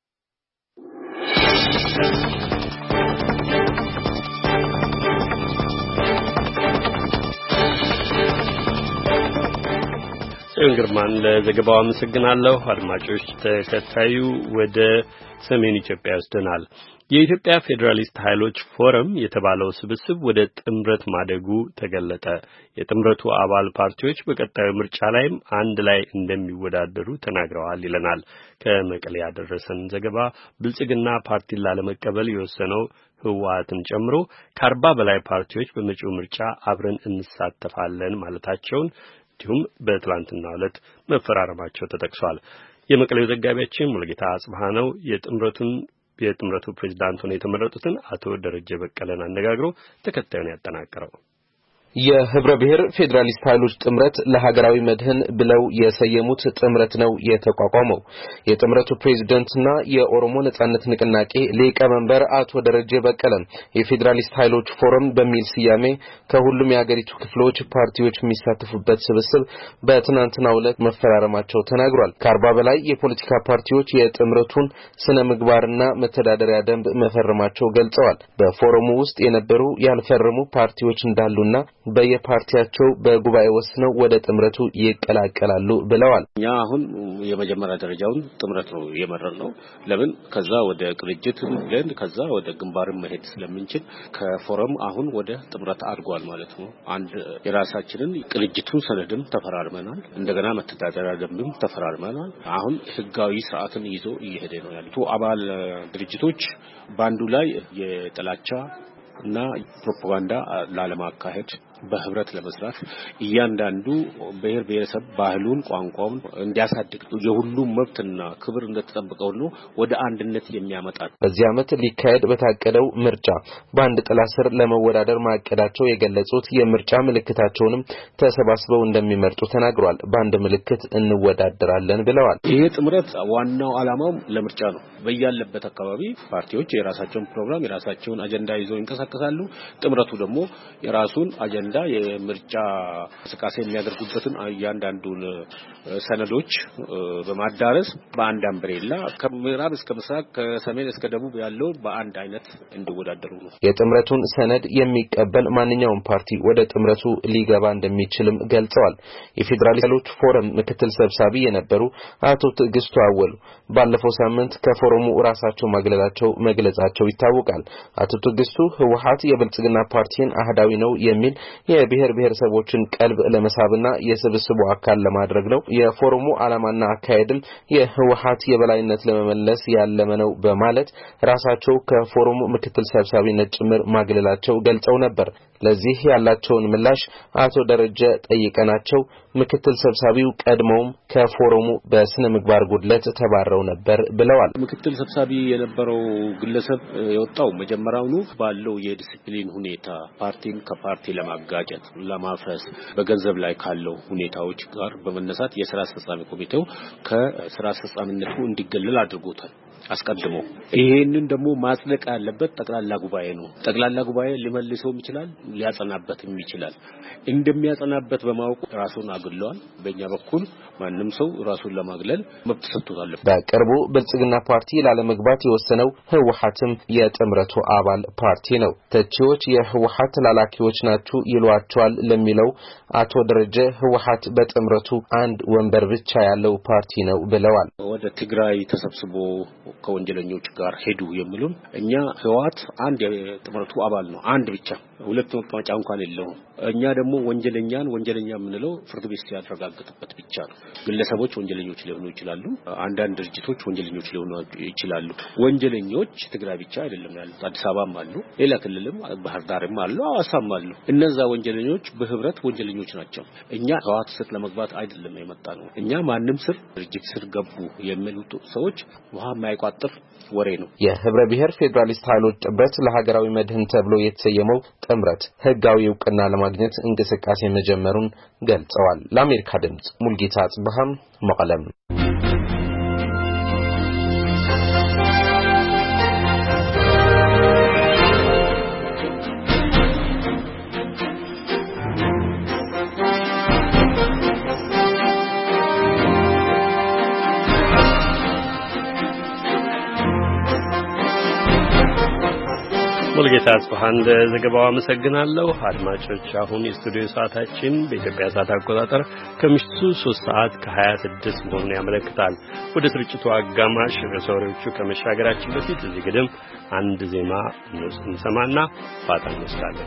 ጽዮን ግርማን ለዘገባው አመሰግናለሁ። አድማጮች ተከታዩ ወደ ሰሜን ኢትዮጵያ ይወስደናል። የኢትዮጵያ ፌዴራሊስት ኃይሎች ፎረም የተባለው ስብስብ ወደ ጥምረት ማደጉ ተገለጠ። የጥምረቱ አባል ፓርቲዎች በቀጣዩ ምርጫ ላይም አንድ ላይ እንደሚወዳደሩ ተናግረዋል ይለናል ከመቀሌ ያደረሰን ዘገባ። ብልጽግና ፓርቲን ላለመቀበል የወሰነው ህወሓትን ጨምሮ ከአርባ በላይ ፓርቲዎች በመጪው ምርጫ አብረን እንሳተፋለን ማለታቸውን እንዲሁም በትላንትናው ዕለት መፈራረማቸው ተጠቅሷል። የመቀሌው ዘጋቢያችን ሙሉጌታ አጽብሃ ነው የጥምረቱን የጥምረቱ ፕሬዝዳንት ሆነው የተመረጡትን አቶ ደረጀ በቀለን አነጋግሮ ተከታዩን ያጠናቀረው። የህብረ ብሔር ፌዴራሊስት ኃይሎች ጥምረት ለሀገራዊ መድህን ብለው የሰየሙት ጥምረት ነው የተቋቋመው። የጥምረቱ ፕሬዝዳንትና የኦሮሞ ነጻነት ንቅናቄ ሊቀመንበር አቶ ደረጀ በቀለ የፌዴራሊስት ኃይሎች ፎረም በሚል ስያሜ ከሁሉም የሀገሪቱ ክፍሎች ፓርቲዎች የሚሳተፉበት ስብስብ በትናንትናው ዕለት መፈራረማቸው ተናግሯል። ከአርባ በላይ የፖለቲካ ፓርቲዎች የጥምረቱን ስነ ምግባርና መተዳደሪያ ደንብ መፈረማቸው ገልጸዋል። በፎረሙ ውስጥ የነበሩ ያልፈረሙ ፓርቲዎች እንዳሉና በየፓርቲያቸው በጉባኤ ወስነው ወደ ጥምረቱ ይቀላቀላሉ ብለዋል። እኛ አሁን የመጀመሪያ ደረጃውን ጥምረት ነው የመረጥነው። ለምን ከዛ ወደ ቅንጅት ብለን ከዛ ወደ ግንባር መሄድ ስለምንችል ከፎረም አሁን ወደ ጥምረት አድጓል ማለት ነው። አንድ የራሳችንን ቅንጅቱን ሰነድም ተፈራርመናል። እንደገና መተዳደሪያ ደንብም ተፈራርመናል። አሁን ህጋዊ ስርዓትን ይዞ እየሄደ ነው ያሉት አባል ድርጅቶች ባንዱ ላይ የጥላቻ እና ፕሮፓጋንዳ ላለማካሄድ በህብረት ለመስራት እያንዳንዱ ብሔር ብሔረሰብ ባህሉን ቋንቋውን እንዲያሳድግ የሁሉም መብትና ክብር እንደተጠበቀው ነው ወደ አንድነት የሚያመጣ። በዚህ ዓመት ሊካሄድ በታቀደው ምርጫ በአንድ ጥላ ስር ለመወዳደር ማቀዳቸው የገለጹት የምርጫ ምልክታቸውንም ተሰባስበው እንደሚመርጡ ተናግሯል። በአንድ ምልክት እንወዳደራለን ብለዋል። ይሄ ጥምረት ዋናው ዓላማው ለምርጫ ነው። በያለበት አካባቢ ፓርቲዎች የራሳቸውን ፕሮግራም የራሳቸውን አጀንዳ ይዘው ይንቀሳቀሳሉ። ጥምረቱ ደግሞ የራሱን አጀንዳ የምርጫ እንቅስቃሴ የሚያደርጉበትን እያንዳንዱን ሰነዶች በማዳረስ በአንድ አምብሬላ ከምዕራብ እስከ ምስራቅ ከሰሜን እስከ ደቡብ ያለው በአንድ አይነት እንዲወዳደሩ ነው። የጥምረቱን ሰነድ የሚቀበል ማንኛውም ፓርቲ ወደ ጥምረቱ ሊገባ እንደሚችልም ገልጸዋል። የፌዴራሊስት ፎረም ምክትል ሰብሳቢ የነበሩ አቶ ትዕግስቱ አወሉ ባለፈው ሳምንት ከፎረሙ ራሳቸው ማግለላቸው መግለጻቸው ይታወቃል። አቶ ትዕግስቱ ህወሓት የብልጽግና ፓርቲን አህዳዊ ነው የሚል የብሔር ብሔረሰቦችን ቀልብ ለመሳብና የስብስቡ አካል ለማድረግ ነው። የፎረሙ ዓላማና አካሄድም የህወሓት የበላይነት ለመመለስ ያለመ ነው በማለት ራሳቸው ከፎረሙ ምክትል ሰብሳቢነት ጭምር ማግለላቸው ገልጸው ነበር። ለዚህ ያላቸውን ምላሽ አቶ ደረጀ ጠይቀናቸው ምክትል ሰብሳቢው ቀድሞም ከፎረሙ በስነ ምግባር ጉድለት ተባረው ነበር ብለዋል። ምክትል ሰብሳቢ የነበረው ግለሰብ የወጣው መጀመሪያውኑ ባለው የዲሲፕሊን ሁኔታ ፓርቲን ከፓርቲ ለማጋጨት ለማፍረስ በገንዘብ ላይ ካለው ሁኔታዎች ጋር በመነሳት የሥራ አስፈጻሚ ኮሚቴው ከሥራ አስፈጻሚነቱ እንዲገለል አድርጎታል። አስቀድሞ ይሄንን ደግሞ ማጽደቅ ያለበት ጠቅላላ ጉባኤ ነው። ጠቅላላ ጉባኤ ሊመልሰውም ይችላል ሊያጸናበትም ይችላል። እንደሚያጸናበት በማወቁ ራሱን አግሏል። በእኛ በኩል ማንም ሰው ራሱን ለማግለል መብት ሰጥቷል። በቅርቡ ብልጽግና ፓርቲ ላለመግባት የወሰነው ህወሓትም የጥምረቱ አባል ፓርቲ ነው። ተቺዎች የህወሓት ላላኪዎች ናቸው ይሏቸዋል ለሚለው አቶ ደረጀ ህወሓት በጥምረቱ አንድ ወንበር ብቻ ያለው ፓርቲ ነው ብለዋል። ወደ ትግራይ ተሰብስቦ ከወንጀለኞች ጋር ሄዱ የሚሉን እኛ ህወሓት አንድ የጥምረቱ አባል ነው አንድ ብቻ ሁለት መቀመጫ እንኳን የለውም እኛ ደግሞ ወንጀለኛን ወንጀለኛ የምንለው ፍርድ ቤት ሲያረጋግጥበት ብቻ ነው ግለሰቦች ወንጀለኞች ሊሆኑ ይችላሉ አንዳንድ ድርጅቶች ወንጀለኞች ሊሆኑ ይችላሉ ወንጀለኞች ትግራይ ብቻ አይደለም ያሉት አዲስ አበባም አሉ ሌላ ክልልም ባህር ዳርም አሉ አዋሳም አሉ እነዛ ወንጀለኞች በህብረት ወንጀለኞች ናቸው እኛ ህወሓት ስር ለመግባት አይደለም የመጣነው እኛ ማንንም ስር ድርጅት ስር ገቡ የሚሉት ሰዎች ውሃ ማይቋጥር ወሬ ነው የህብረ ብሔር ፌደራሊስት ኃይሎች ጥምረት ለሀገራዊ መድህን ተብሎ የተሰየመው ጥምረት ህጋዊ ዕውቅና ለማግኘት እንቅስቃሴ መጀመሩን ገልጸዋል ለአሜሪካ ድምጽ ሙልጌታ ጽበሃም መቀለም ሙልጌታ ጽበሃን ዘገባው አመሰግናለሁ አድማጮች አሁን የስቱዲዮ ሰዓታችን በኢትዮጵያ ሰዓት አቆጣጠር ከምሽቱ ሶስት ሰዓት ከሀያ ስድስት መሆኑን ያመለክታል ወደ ስርጭቱ አጋማሽ ርዕሶቹ ከመሻገራችን በፊት እዚህ ግድም አንድ ዜማ እንሰማና ፋታ እንወስዳለን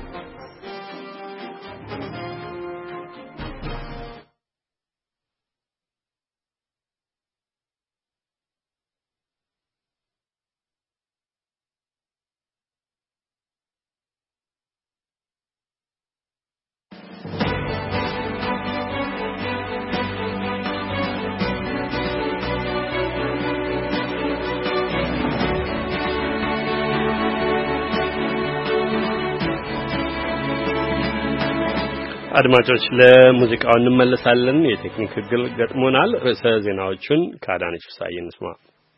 አድማጮች ለሙዚቃው እንመለሳለን የቴክኒክ ግል ገጥሞናል ርዕሰ ዜናዎቹን ካዳነች ፍሳዬ እንስማ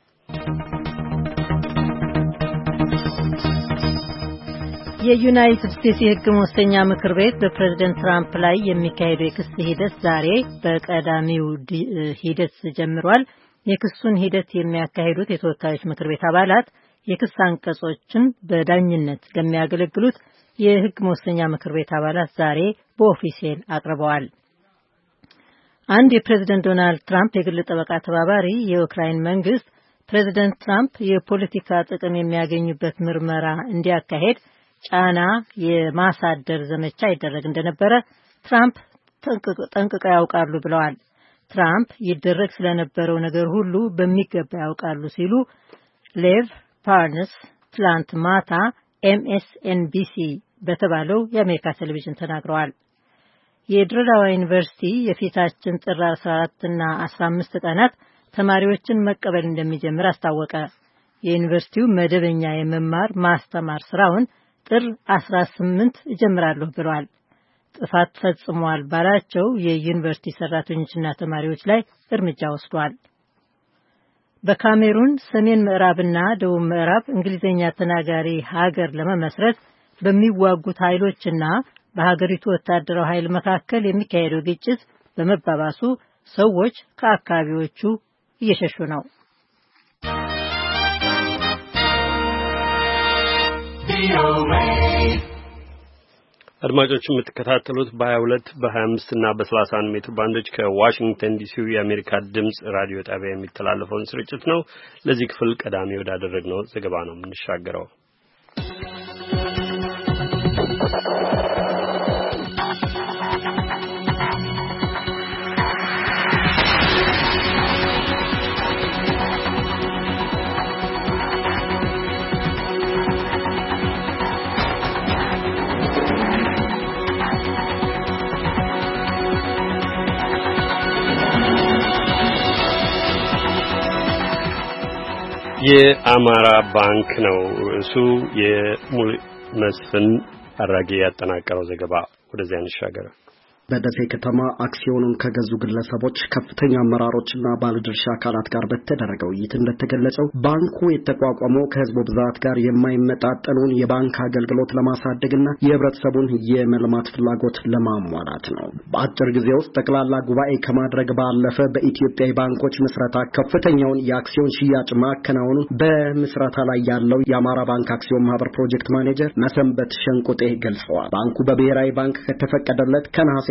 የዩናይትድ ስቴትስ የሕግ መወሰኛ ምክር ቤት በፕሬዝዳንት ትራምፕ ላይ የሚካሄደው የክስ ሂደት ዛሬ በቀዳሚው ሂደት ጀምሯል የክሱን ሂደት የሚያካሂዱት የተወካዮች ምክር ቤት አባላት የክስ አንቀጾችን በዳኝነት ለሚያገለግሉት የሕግ መወሰኛ ምክር ቤት አባላት ዛሬ በኦፊሴል አቅርበዋል አንድ የፕሬዝዳንት ዶናልድ ትራምፕ የግል ጠበቃ ተባባሪ የዩክራይን መንግስት ፕሬዝዳንት ትራምፕ የፖለቲካ ጥቅም የሚያገኙበት ምርመራ እንዲያካሄድ ጫና የማሳደር ዘመቻ ይደረግ እንደነበረ ትራምፕ ጠንቅቀው ያውቃሉ ብለዋል ትራምፕ ይደረግ ስለነበረው ነገር ሁሉ በሚገባ ያውቃሉ ሲሉ ሌቭ ፓርነስ ትላንት ማታ ኤምኤስኤንቢሲ በተባለው የአሜሪካ ቴሌቪዥን ተናግረዋል የድሬዳዋ ዩኒቨርሲቲ የፊታችን ጥር አስራ አራት እና አስራ አምስት ቀናት ተማሪዎችን መቀበል እንደሚጀምር አስታወቀ የዩኒቨርሲቲው መደበኛ የመማር ማስተማር ስራውን ጥር አስራ ስምንት ጀምራለሁ ብለዋል ጥፋት ፈጽመዋል ባላቸው የዩኒቨርሲቲ ሰራተኞችና ተማሪዎች ላይ እርምጃ ወስዷል በካሜሩን ሰሜን ምዕራብና ደቡብ ምዕራብ እንግሊዘኛ ተናጋሪ ሀገር ለመመስረት በሚዋጉት ኃይሎችና በሀገሪቱ ወታደራዊ ኃይል መካከል የሚካሄደው ግጭት በመባባሱ ሰዎች ከአካባቢዎቹ እየሸሹ ነው አድማጮች የምትከታተሉት በ22 በ25 እና በ31 ሜትር ባንዶች ከዋሽንግተን ዲሲ የአሜሪካ ድምጽ ራዲዮ ጣቢያ የሚተላለፈውን ስርጭት ነው ለዚህ ክፍል ቀዳሚ ወዳደረግነው ዘገባ ነው የምንሻገረው የአማራ ባንክ ነው እሱ የሙሉ መስፍን አራጌ ያጠናቀረው ዘገባ ወደዚያ እንሻገር በደሴ ከተማ አክሲዮኑን ከገዙ ግለሰቦች ከፍተኛ አመራሮችና ባለድርሻ አካላት ጋር በተደረገው ውይይት እንደተገለጸው ባንኩ የተቋቋመው ከህዝቡ ብዛት ጋር የማይመጣጠኑን የባንክ አገልግሎት ለማሳደግና የህብረተሰቡን የመልማት ፍላጎት ለማሟላት ነው። በአጭር ጊዜ ውስጥ ጠቅላላ ጉባኤ ከማድረግ ባለፈ በኢትዮጵያ ባንኮች ምስረታ ከፍተኛውን የአክሲዮን ሽያጭ ማከናወኑ በምስረታ ላይ ያለው የአማራ ባንክ አክሲዮን ማህበር ፕሮጀክት ማኔጀር መሰንበት ሸንቆጤ ገልጸዋል። ባንኩ በብሔራዊ ባንክ ከተፈቀደለት ከነሐሴ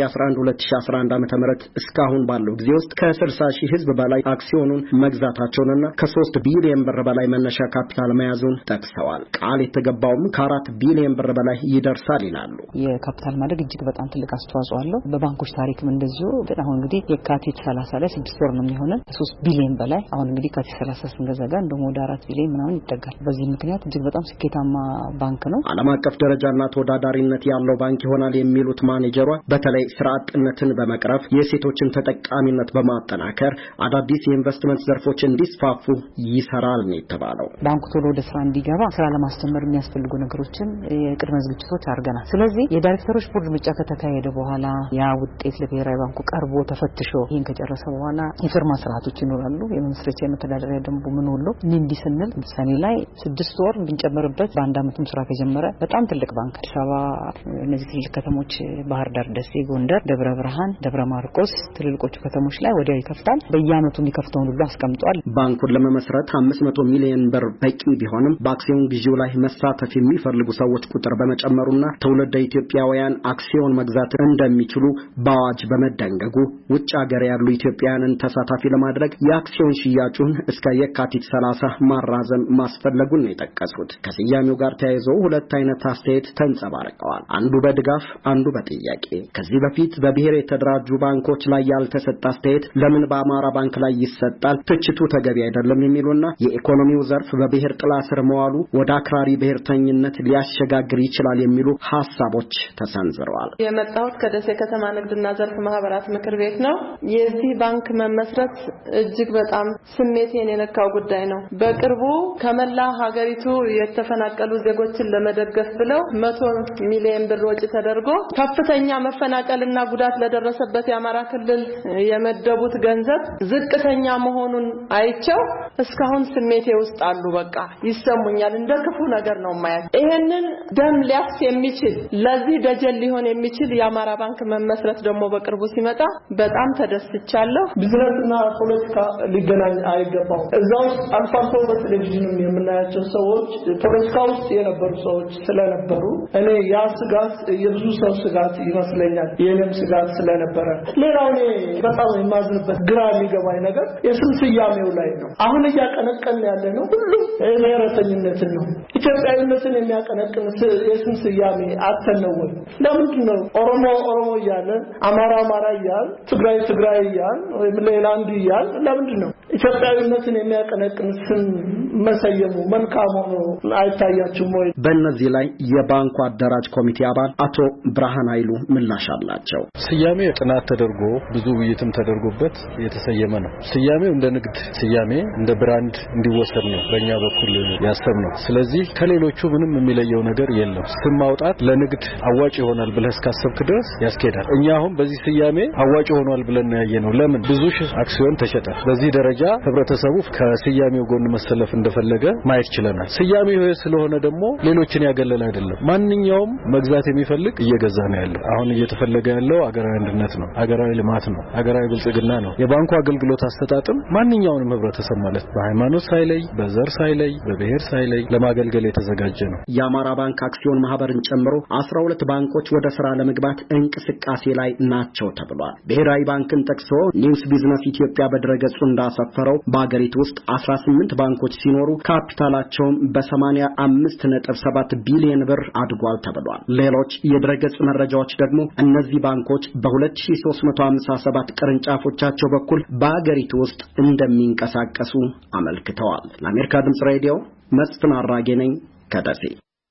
አስራ አንድ ሁለት ሺህ አስራ አንድ ዓመተ ምህረት እስካሁን ባለው ጊዜ ውስጥ ከስልሳ ሺህ ህዝብ በላይ አክሲዮኑን መግዛታቸውንና ከሶስት ቢሊዮን ብር በላይ መነሻ ካፒታል መያዙን ጠቅሰዋል። ቃል የተገባውም ከአራት ቢሊዮን ብር በላይ ይደርሳል ይላሉ። የካፒታል ማደግ እጅግ በጣም ትልቅ አስተዋጽኦ አለው። በባንኮች ታሪክም እንደዚሁ ግን አሁን እንግዲህ የካቲት ሰላሳ ላይ ስድስት ወር ነው የሚሆነው ሶስት ቢሊዮን በላይ አሁን እንግዲህ ካቲት ሰላሳ ስንገዛጋ እንደሞ ወደ አራት ቢሊዮን ምናምን ይጠጋል። በዚህ ምክንያት እጅግ በጣም ስኬታማ ባንክ ነው። ዓለም አቀፍ ደረጃና ተወዳዳሪነት ያለው ባንክ ይሆናል የሚሉት ማኔጀሯ በተለይ ስራ አጥነትን በመቅረፍ የሴቶችን ተጠቃሚነት በማጠናከር አዳዲስ የኢንቨስትመንት ዘርፎች እንዲስፋፉ ይሰራል ነው የተባለው። ባንኩ ቶሎ ወደ ስራ እንዲገባ ስራ ለማስተማር የሚያስፈልጉ ነገሮችን የቅድመ ዝግጅቶች አድርገናል። ስለዚህ የዳይሬክተሮች ቦርድ ምርጫ ከተካሄደ በኋላ ያ ውጤት ለብሔራዊ ባንኩ ቀርቦ ተፈትሾ ይሄን ከጨረሰ በኋላ የፊርማ ስርዓቶች ይኖራሉ። የመመስረቻ የመተዳደሪያ ደንቡ ምን ሁሉ እንዲህ ስንል ሰኔ ላይ ስድስት ወር እንድንጨምርበት በአንድ አመትም ስራ ከጀመረ በጣም ትልቅ ባንክ አዲስ አበባ እነዚህ ትልቅ ከተሞች ባህር ዳር፣ ደሴ፣ ጎንደር፣ ደብረ ብርሃን፣ ደብረ ማርቆስ ትልልቆቹ ከተሞች ላይ ወዲያው ይከፍታል። በየአመቱ የሚከፍተውን ሁሉ አስቀምጧል። ባንኩን ለመመስረት አምስት መቶ ሚሊዮን ብር በቂ ቢሆንም በአክሲዮን ግዢው ላይ መሳተፍ የሚፈልጉ ሰዎች ቁጥር በመጨመሩና ትውልደ ኢትዮጵያውያን አክሲዮን መግዛት እንደሚችሉ በአዋጅ በመደንገጉ ውጭ ሀገር ያሉ ኢትዮጵያውያንን ተሳታፊ ለማድረግ የአክሲዮን ሽያጩን እስከ የካቲት ሰላሳ ማራዘም ማስፈለጉን ነው የጠቀሱት። ከስያሜው ጋር ተያይዞ ሁለት አይነት አስተያየት ተንጸባርቀዋል። አንዱ በድጋፍ አንዱ በጥያቄ። ከዚህ በፊት በብሔር የተደራጁ ባንኮች ላይ ያልተሰጠ አስተያየት ለምን በአማራ ባንክ ላይ ይሰጣል? ትችቱ ተገቢ አይደለም የሚሉና የኢኮኖሚው ዘርፍ በብሔር ጥላ ስር መዋሉ ወደ አክራሪ ብሔርተኝነት ሊያሸጋግር ይችላል የሚሉ ሐሳቦች ተሰንዝረዋል። የመጣሁት ከደሴ ከተማ ንግድና ዘርፍ ማህበራት ምክር ቤት ነው። የዚህ ባንክ መመስረት እጅግ በጣም ስሜቴን የነካው ጉዳይ ነው። በቅርቡ ከመላ ሀገሪቱ የተፈናቀሉ ዜጎችን ለመደገፍ ብለው መቶ ሚሊዮን ብር ወጪ ተደርጎ ከፍተኛ መፈናቀልና ጉዳት ለደረሰበት የአማራ ክልል የመደቡት ገንዘብ ዝቅተኛ መሆኑን አይቸው እስካሁን ስሜቴ ውስጥ አሉ። በቃ ይሰሙኛል። እንደ ክፉ ነገር ነው ማያት። ይሄንን ደም ሊያፍስ የሚችል ለዚህ ደጀል ሊሆን የሚችል የአማራ ባንክ መመስረት ደግሞ በቅርቡ ሲመጣ በጣም ተደስቻለሁ። ቢዝነስና ፖለቲካ ሊገናኝ አይገባው። እዛው አልፎ አልፎ በቴሌቪዥንም የምናያቸው ሰዎች ፖለቲካ ውስጥ የነበሩ ሰዎች ስለነበሩ እኔ ያ ስጋት የብዙ ሰው ስጋት ይመስለኛል። የኔም ስጋት ስለነበረ ሌላው እኔ በጣም የማዝንበት ግራ የሚገባኝ ነገር የስም ስያሜው ላይ ነው። አሁን እያቀነቀን ያለ ነው ሁሉም ብሔረተኝነትን ነው። ኢትዮጵያዊነትን የሚያቀነቅን የስም ስያሜ አተነወል ለምንድን ነው ኦሮሞ ኦሮሞ እያለ አማራ አማራ እያለ ትግራይ ትግራይ እያለ ወይም ሌላ አንድ እያለ ለምንድን ነው ኢትዮጵያዊነትን የሚያቀነቅን ስም መሰየሙ መልካም ሆኖ አይታያችሁም ወይ? በእነዚህ ላይ የባንኩ አደራጅ ኮሚቴ አባል አቶ ብርሃን ኃይሉ ምላሽ አላቸው። ስያሜው ጥናት ተደርጎ ብዙ ውይይትም ተደርጎበት የተሰየመ ነው። ስያሜው እንደ ንግድ ስያሜ እንደ ብራንድ እንዲወሰድ ነው በእኛ በኩል ያሰብነው። ስለዚህ ከሌሎቹ ምንም የሚለየው ነገር የለም። ስም ማውጣት ለንግድ አዋጭ ይሆናል ብለህ እስካሰብክ ድረስ ያስኬዳል። እኛ አሁን በዚህ ስያሜ አዋጭ ሆኗል ብለን ያየነው ለምን ብዙ ሺህ አክሲዮን ተሸጠ። በዚህ ደረጃ ህብረተሰቡ ከስያሜው ጎን መሰለፍ እንደፈለገ ማየት ችለናል። ስያሜው ስለሆነ ደግሞ ሌሎችን ያገለለ አይደለም። ማንኛውም መግዛት የሚፈልግ እየገዛ ነው ያለው። አሁን እየተፈለገ ያለው አገራዊ አንድነት ነው፣ አገራዊ ልማት ነው፣ አገራዊ ብልጽግና ነው። የባንኩ አገልግሎት አሰጣጥም ማንኛውንም ህብረተሰብ ማለት በሃይማኖት ሳይለይ፣ በዘር ሳይለይ፣ በብሔር ሳይለይ ለማገልገል የተዘጋጀ ነው። የአማራ ባንክ አክሲዮን ማህበርን ጨምሮ አስራ ሁለት ባንኮች ወደ ስራ ለመግባት እንቅስቃሴ ላይ ናቸው ተብሏል። ብሔራዊ ባንክን ጠቅሶ ኒውስ ቢዝነስ ኢትዮጵያ በድረገጹ እንዳሰፈረው በአገሪቱ ውስጥ አስራ ስምንት ባንኮች ሲኖሩ ካፒታላቸውም በሰማንያ አምስት ነጥብ ሰባት ቢሊዮን ብር አድጓል ተብሏል። ሌሎች የድረገጽ መረጃዎች ደግሞ እነዚህ ባንኮች በሁለት ሺህ ሦስት መቶ ሃምሳ ሰባት ቅርንጫፎቻቸው በኩል በአገሪቱ ውስጥ እንደሚንቀሳቀሱ አመልክተዋል። ለአሜሪካ ድምጽ ሬዲዮ መስፍን አራጌ ነኝ ከደሴ።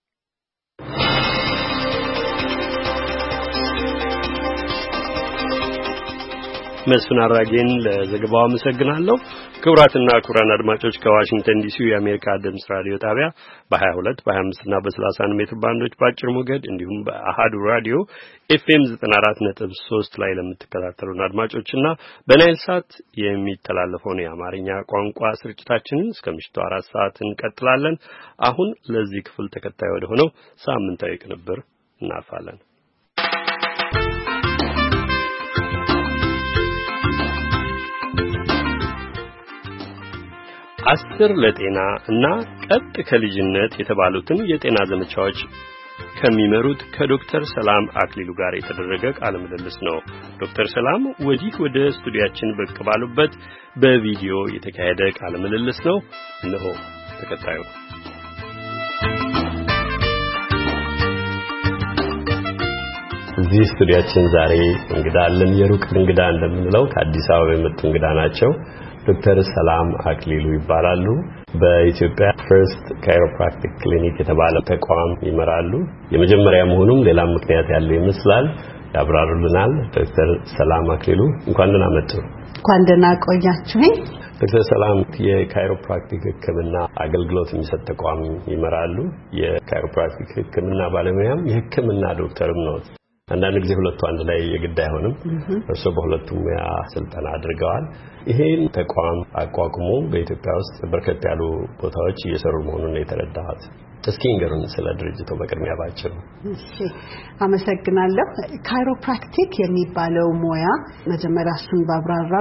መስፍን አራጌን ለዘገባው አመሰግናለሁ። ክቡራትና ክቡራን አድማጮች ከዋሽንግተን ዲሲ የአሜሪካ ድምጽ ራዲዮ ጣቢያ በ22 በ25 እና በ31 ሜትር ባንዶች በአጭር ሞገድ እንዲሁም በአሃዱ ራዲዮ ኤፍኤም ዘጠና አራት ነጥብ ሶስት ላይ ለምትከታተሉን አድማጮችና በናይል ሳት የሚተላለፈውን የአማርኛ ቋንቋ ስርጭታችንን እስከ ምሽቱ አራት ሰዓት እንቀጥላለን። አሁን ለዚህ ክፍል ተከታይ ወደ ሆነው ሳምንታዊ ቅንብር እናልፋለን። አስር ለጤና እና ቀጥ ከልጅነት የተባሉትን የጤና ዘመቻዎች ከሚመሩት ከዶክተር ሰላም አክሊሉ ጋር የተደረገ ቃለ ምልልስ ነው። ዶክተር ሰላም ወዲህ ወደ ስቱዲያችን ብቅ ባሉበት በቪዲዮ የተካሄደ ቃለ ምልልስ ነው። እነሆ ተከታዩ። እዚህ ስቱዲያችን ዛሬ እንግዳ አለን። የሩቅ እንግዳ እንደምንለው ከአዲስ አበባ የመጡ እንግዳ ናቸው። ዶክተር ሰላም አክሊሉ ይባላሉ። በኢትዮጵያ ፈርስት ካይሮፕራክቲክ ክሊኒክ የተባለ ተቋም ይመራሉ። የመጀመሪያ መሆኑም ሌላ ምክንያት ያለው ይመስላል። ያብራሩልናል። ዶክተር ሰላም አክሊሉ እንኳን ደህና መጡ። እንኳን ደህና ቆያችሁኝ። ዶክተር ሰላም የካይሮፕራክቲክ ሕክምና አገልግሎት የሚሰጥ ተቋም ይመራሉ። የካይሮፕራክቲክ ሕክምና ባለሙያም የሕክምና ዶክተርም ነው። አንዳንድ ጊዜ ሁለቱ አንድ ላይ የግድ አይሆንም። እርስዎ በሁለቱም ሙያ ስልጠና አድርገዋል። ይሄን ተቋም አቋቁሞ በኢትዮጵያ ውስጥ በርከት ያሉ ቦታዎች እየሰሩ መሆኑን ነው የተረዳሁት። እስኪ ንገሩን ስለ ድርጅቱ በቅድሚያ ባጭሩ። እሺ፣ አመሰግናለሁ። ካይሮፕራክቲክ የሚባለው ሙያ መጀመሪያ እሱን ባብራራው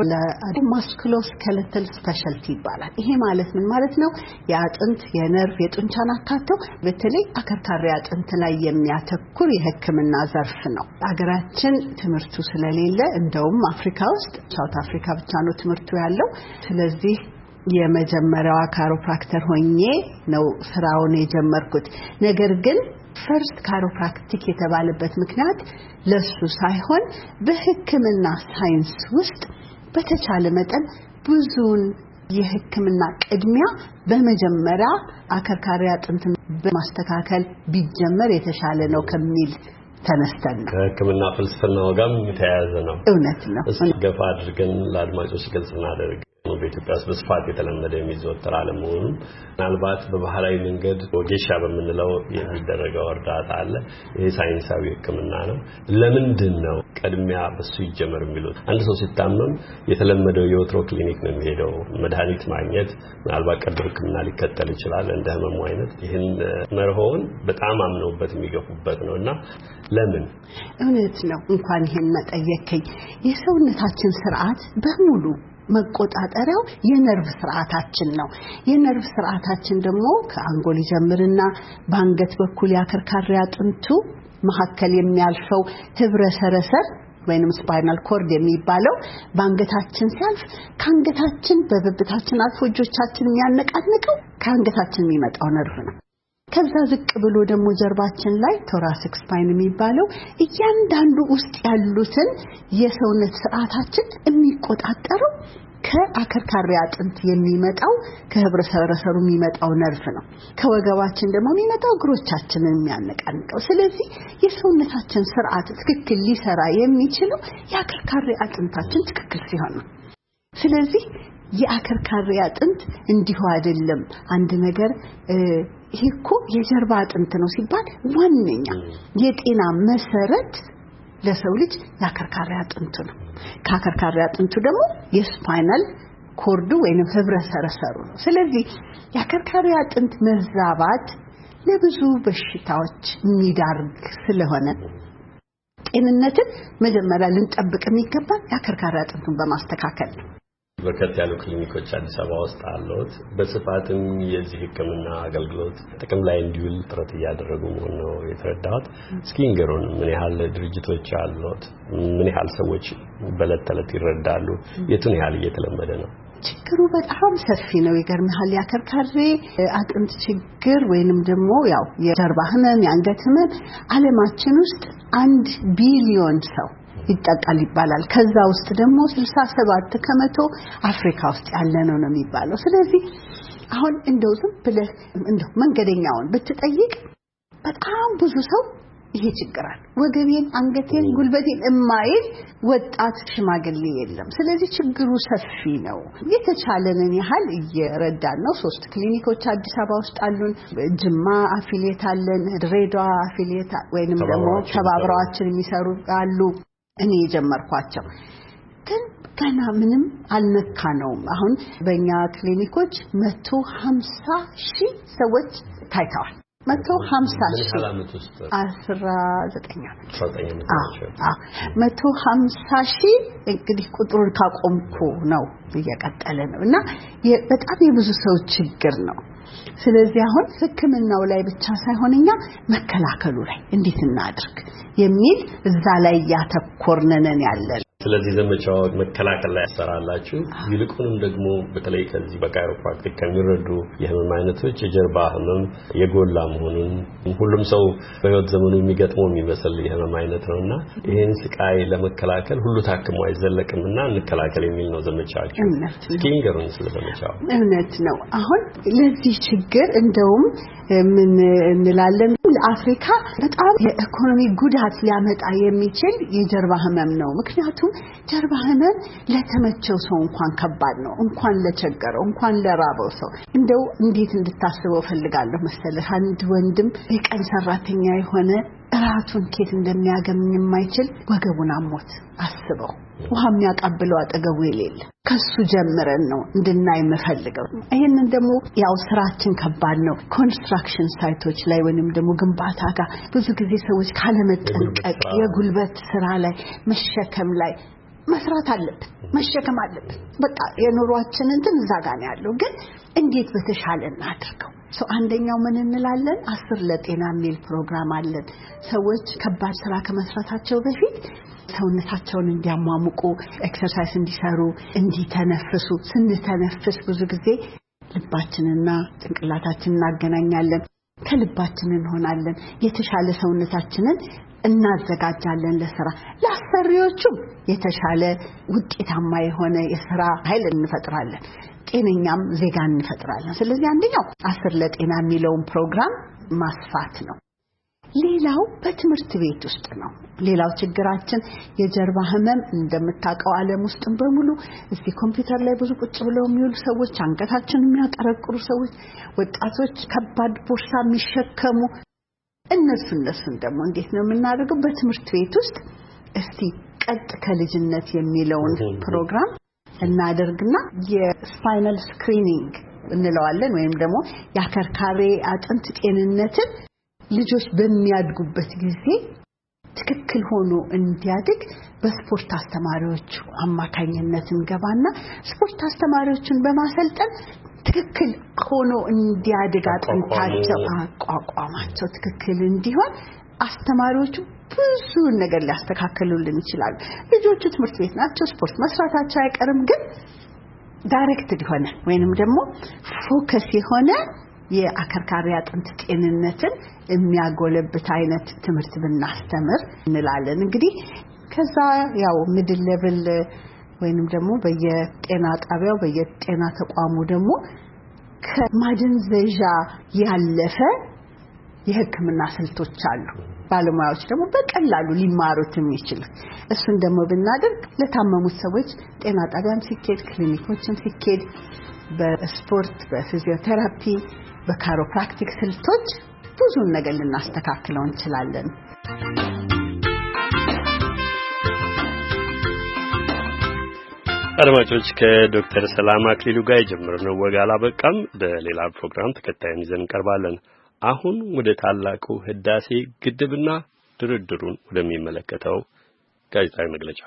ለማስኩሎስኬለተል ስፔሻሊቲ ይባላል። ይሄ ማለት ምን ማለት ነው? የአጥንት የነርቭ የጡንቻን አካተው በተለይ አከርካሪ አጥንት ላይ የሚያተኩር የሕክምና ዘርፍ ነው። አገራችን ትምህርቱ ስለሌለ እንደውም አፍሪካ ውስጥ ሳውት አፍሪካ ብቻ ነው ትምህርቱ ያለው። ስለዚህ የመጀመሪያዋ ካይሮፕራክተር ሆኜ ነው ስራውን የጀመርኩት። ነገር ግን ፈርስት ካይሮፕራክቲክ የተባለበት ምክንያት ለሱ ሳይሆን በሕክምና ሳይንስ ውስጥ በተቻለ መጠን ብዙን የሕክምና ቅድሚያ በመጀመሪያ አከርካሪ አጥንትን በማስተካከል ቢጀመር የተሻለ ነው ከሚል ተነስተን ነው። ከሕክምና ፍልስፍናው ጋር የተያያዘ ነው። እውነት ነው። ገፋ አድርገን ለአድማጮች ግልጽ እናደርግ። በኢትዮጵያ ውስጥ በስፋት የተለመደ የሚዘወተር አለመሆኑ ምናልባት በባህላዊ መንገድ ወጌሻ በምንለው የሚደረገው እርዳታ አለ። ይሄ ሳይንሳዊ ሕክምና ነው። ለምንድን ነው ቅድሚያ በሱ ይጀመር የሚሉት? አንድ ሰው ሲታመም የተለመደው የወትሮ ክሊኒክ ነው የሚሄደው መድኃኒት ማግኘት፣ ምናልባት ቀዶ ሕክምና ሊከተል ይችላል እንደ ህመሙ አይነት። ይህን መርሆውን በጣም አምነውበት የሚገፉበት ነውና ለምን? እውነት ነው። እንኳን ይሄን መጠየከኝ። የሰውነታችን ስርዓት በሙሉ መቆጣጠሪያው የነርቭ ስርዓታችን ነው። የነርቭ ስርዓታችን ደግሞ ከአንጎል ይጀምርና በአንገት በኩል ያከርካሪ አጥንቱ መሐከል የሚያልፈው ህብረ ሰረሰር ወይንም ስፓይናል ኮርድ የሚባለው በአንገታችን ሲያልፍ ከአንገታችን በብብታችን አልፎ እጆቻችን የሚያነቃንቀው ከአንገታችን የሚመጣው ነርቭ ነው። ከዛ ዝቅ ብሎ ደግሞ ጀርባችን ላይ ቶራሲክ ስፓይን የሚባለው እያንዳንዱ ውስጥ ያሉትን የሰውነት ስርዓታችን የሚቆጣጠረው ከአከርካሪ አጥንት የሚመጣው ከህብረ ሰረሰሩ የሚመጣው ነርቭ ነው። ከወገባችን ደግሞ የሚመጣው እግሮቻችንን የሚያነቃንቀው። ስለዚህ የሰውነታችን ስርዓት ትክክል ሊሰራ የሚችለው የአከርካሪ አጥንታችን ትክክል ሲሆን ነው። ስለዚህ የአከርካሪ አጥንት እንዲሁ አይደለም። አንድ ነገር ይሄ እኮ የጀርባ አጥንት ነው ሲባል ዋነኛ የጤና መሰረት ለሰው ልጅ የአከርካሪ አጥንቱ ነው። ከአከርካሪ አጥንቱ ደግሞ የስፓይናል ኮርዱ ወይንም ህብረ ሰረሰሩ ነው። ስለዚህ የአከርካሪ አጥንት መዛባት ለብዙ በሽታዎች የሚዳርግ ስለሆነ ጤንነትን መጀመሪያ ልንጠብቅ የሚገባው የአከርካሪ አጥንቱን በማስተካከል ነው። በርከት ያሉ ክሊኒኮች አዲስ አበባ ውስጥ አሉት። በስፋትም የዚህ ሕክምና አገልግሎት ጥቅም ላይ እንዲውል ጥረት እያደረጉ መሆኑ ነው የተረዳሁት። እስኪ ንገሩን፣ ምን ያህል ድርጅቶች አሉት? ምን ያህል ሰዎች በዕለት ተዕለት ይረዳሉ? የቱን ያህል እየተለመደ ነው? ችግሩ በጣም ሰፊ ነው። ይገርምሃል፣ ያከርካሪ አጥንት ችግር ወይንም ደግሞ ያው የጀርባ ህመም፣ የአንገት ህመም ዓለማችን ውስጥ አንድ ቢሊዮን ሰው ይጠቃል ይባላል። ከዛ ውስጥ ደግሞ ስልሳ ሰባት ከመቶ አፍሪካ ውስጥ ያለ ነው ነው የሚባለው። ስለዚህ አሁን እንደው ዝም ብለህ እንደው መንገደኛውን ብትጠይቅ በጣም ብዙ ሰው ይሄ ችግር አለ። ወገቤን፣ አንገቴን፣ ጉልበቴን እማይል ወጣት ሽማግሌ የለም። ስለዚህ ችግሩ ሰፊ ነው። የተቻለንን ያህል እየረዳን ነው። ሶስት ክሊኒኮች አዲስ አበባ ውስጥ አሉን። ጅማ አፊሊየት አለን፣ ድሬዳዋ አፊሊየት ወይንም ደግሞ ተባብረዋችን የሚሰሩ አሉ። እኔ የጀመርኳቸው ግን ገና ምንም አልነካነውም። አሁን በእኛ ክሊኒኮች መቶ ሀምሳ ሺህ ሰዎች ታይተዋል። መቶ ሀምሳ ሺህ አስራ ዘጠኝ ዓመት አዎ መቶ ሀምሳ ሺህ እንግዲህ ቁጥሩን ካቆምኩ ነው እየቀጠለ ነው እና በጣም የብዙ ሰው ችግር ነው። ስለዚህ አሁን ሕክምናው ላይ ብቻ ሳይሆን እኛ መከላከሉ ላይ እንዴት እናድርግ የሚል እዛ ላይ ያተኮርነን ያለን ስለዚህ ዘመቻው መከላከል ላይ ያሰራላችሁ ይልቁንም ደግሞ በተለይ ከዚህ በካይሮፕራክቲክ ከሚረዱ የህመም አይነቶች የጀርባ ህመም የጎላ መሆኑን ሁሉም ሰው በህይወት ዘመኑ የሚገጥመው የሚመስል የህመም አይነት ነውና ይሄን ስቃይ ለመከላከል ሁሉ ታክሞ አይዘለቅምና እንከላከል የሚል ነው ዘመቻችሁ ስኪንገሩን ስለዘመቻው እውነት ነው አሁን ለዚህ ችግር እንደውም ምን እንላለን አፍሪካ በጣም የኢኮኖሚ ጉዳት ሊያመጣ የሚችል የጀርባ ህመም ነው ምክንያቱም ጀርባ ህመም ለተመቸው ሰው እንኳን ከባድ ነው እንኳን ለቸገረው እንኳን ለራበው ሰው እንደው እንዴት እንድታስበው ፈልጋለሁ መሰለህ አንድ ወንድም የቀን ሰራተኛ የሆነ ራቱን ከት እንደሚያገኝ የማይችል ወገቡን አሞት አስበው ውሃ የሚያቀብለው አጠገቡ የሌለ ከሱ ጀምረን ነው እንድናይ መፈልገው ይሄንን ደግሞ ያው ስራችን ከባድ ነው ኮንስትራክሽን ሳይቶች ላይ ወንም ደግሞ ግንባታ ጋር ብዙ ጊዜ ሰዎች ካለመጠንቀቅ የጉልበት ስራ ላይ መሸከም ላይ መስራት አለብን መሸከም አለብን በቃ የኑሯችን እንትን እዛ ጋር ነው ያለው ግን እንዴት በተሻለ እናድርገው ሰው አንደኛው ምን እንላለን አስር ለጤና የሚል ፕሮግራም አለን ሰዎች ከባድ ስራ ከመስራታቸው በፊት ሰውነታቸውን እንዲያሟሙቁ ኤክሰርሳይዝ እንዲሰሩ እንዲተነፍሱ ስንተነፍስ ብዙ ጊዜ ልባችንና ጭንቅላታችንን እናገናኛለን ከልባችን እንሆናለን የተሻለ ሰውነታችንን እናዘጋጃለን ለስራ ለአሰሪዎቹ የተሻለ ውጤታማ የሆነ የሥራ ኃይል እንፈጥራለን ጤነኛም ዜጋ እንፈጥራለን ስለዚህ አንደኛው አስር ለጤና የሚለውን ፕሮግራም ማስፋት ነው ሌላው በትምህርት ቤት ውስጥ ነው ሌላው ችግራችን የጀርባ ህመም እንደምታውቀው ዓለም ውስጥ በሙሉ እዚህ ኮምፒውተር ላይ ብዙ ቁጭ ብለው የሚውሉ ሰዎች አንገታቸውን የሚያቀረቅሩ ሰዎች ወጣቶች ከባድ ቦርሳ የሚሸከሙ እነሱ እነሱን ደግሞ እንዴት ነው የምናደርገው በትምህርት ቤት ውስጥ እስቲ ቀጥ ከልጅነት የሚለውን ፕሮግራም እናደርግና የስፓይናል ስክሪኒንግ እንለዋለን ወይም ደግሞ ያከርካሪ አጥንት ጤንነትን ልጆች በሚያድጉበት ጊዜ ትክክል ሆኖ እንዲያድግ በስፖርት አስተማሪዎች አማካኝነት እንገባና ስፖርት አስተማሪዎችን በማሰልጠን ትክክል ሆኖ እንዲያድግ አጥንታቸው አቋቋማቸው ትክክል እንዲሆን አስተማሪዎቹ ብዙ ነገር ሊያስተካክሉልን ይችላሉ ልጆቹ ትምህርት ቤት ናቸው ስፖርት መስራታቸው አይቀርም ግን ዳይሬክትድ ሆነ ወይንም ደግሞ ፎከስ የሆነ የአከርካሪ አጥንት ጤንነትን የሚያጎለብት አይነት ትምህርት ብናስተምር እንላለን እንግዲህ ከዛ ያው ሚድል ሌቭል ወይንም ደግሞ በየጤና ጣቢያው በየጤና ተቋሙ ደግሞ ከማደንዘዣ ያለፈ የሕክምና ስልቶች አሉ ባለሙያዎች ደግሞ በቀላሉ ሊማሩት የሚችሉ እሱን ደግሞ ብናደርግ ለታመሙት ሰዎች ጤና ጣቢያም ሲኬድ ክሊኒኮችም ሲኬድ በስፖርት በፊዚዮቴራፒ በካይሮፕራክቲክ ስልቶች ብዙ ነገር ልናስተካክለው እንችላለን አድማጮች ከዶክተር ሰላም አክሊሉ ጋር የጀመርነው ወግ አላበቃም በሌላ ፕሮግራም ተከታዩን ይዘን እንቀርባለን አሁን ወደ ታላቁ ህዳሴ ግድብና ድርድሩን ወደሚመለከተው ጋዜጣዊ መግለጫ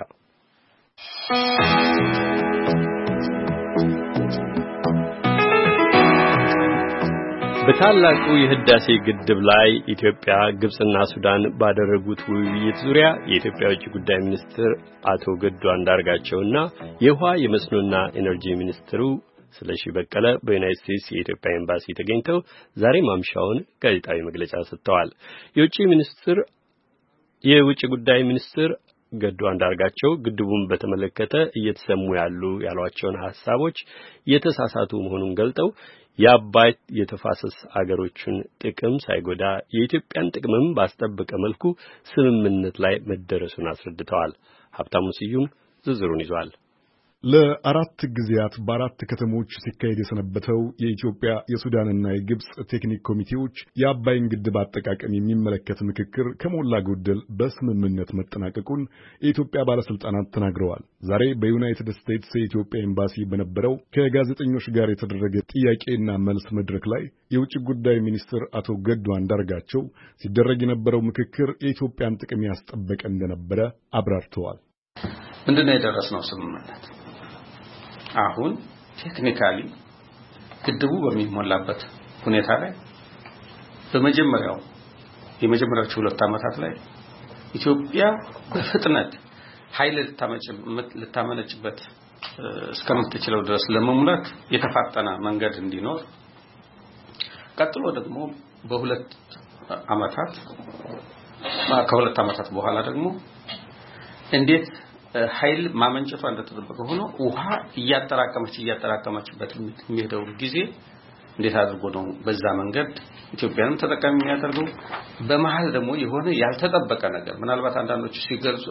በታላቁ የህዳሴ ግድብ ላይ ኢትዮጵያ ግብጽና ሱዳን ባደረጉት ውይይት ዙሪያ የኢትዮጵያ ውጭ ጉዳይ ሚኒስትር አቶ ገዱ አንዳርጋቸውና የውሃ የመስኖና ኢነርጂ ሚኒስትሩ ስለሺ በቀለ በዩናይትድ ስቴትስ የኢትዮጵያ ኤምባሲ ተገኝተው ዛሬ ማምሻውን ጋዜጣዊ መግለጫ ሰጥተዋል። የውጭ ሚኒስትር የውጭ ጉዳይ ሚኒስትር ገዱ አንዳርጋቸው ግድቡን በተመለከተ እየተሰሙ ያሉ ያሏቸውን ሐሳቦች የተሳሳቱ መሆኑን ገልጠው የአባይ የተፋሰስ አገሮችን ጥቅም ሳይጎዳ የኢትዮጵያን ጥቅምም ባስጠበቀ መልኩ ስምምነት ላይ መደረሱን አስረድተዋል። ሀብታሙ ስዩም ዝርዝሩን ይዟል። ለአራት ጊዜያት በአራት ከተሞች ሲካሄድ የሰነበተው የኢትዮጵያ የሱዳንና የግብጽ ቴክኒክ ኮሚቴዎች የአባይን ግድብ አጠቃቀም የሚመለከት ምክክር ከሞላ ጎደል በስምምነት መጠናቀቁን የኢትዮጵያ ባለስልጣናት ተናግረዋል። ዛሬ በዩናይትድ ስቴትስ የኢትዮጵያ ኤምባሲ በነበረው ከጋዜጠኞች ጋር የተደረገ ጥያቄና መልስ መድረክ ላይ የውጭ ጉዳይ ሚኒስትር አቶ ገዱ አንዳርጋቸው ሲደረግ የነበረው ምክክር የኢትዮጵያን ጥቅም ያስጠበቀ እንደነበረ አብራርተዋል። ምንድነው የደረስነው ስምምነት? አሁን ቴክኒካሊ ግድቡ በሚሞላበት ሁኔታ ላይ በመጀመሪያው የመጀመሪያዎቹ ሁለት ዓመታት ላይ ኢትዮጵያ በፍጥነት ኃይል ልታመነጭበት እስከምትችለው ድረስ ለመሙላት የተፋጠነ መንገድ እንዲኖር ቀጥሎ ደግሞ በሁለት ዓመታት ከሁለት ዓመታት በኋላ ደግሞ እንዴት ኃይል ማመንጨቷ እንደተጠበቀ ሆኖ ውሃ እያጠራቀመች እያጠራቀመችበት የሚሄደው ጊዜ እንዴት አድርጎ ነው በዛ መንገድ ኢትዮጵያንም ተጠቃሚ የሚያደርገው በመሃል ደግሞ የሆነ ያልተጠበቀ ነገር ምናልባት አንዳንዶቹ ሲገልጹ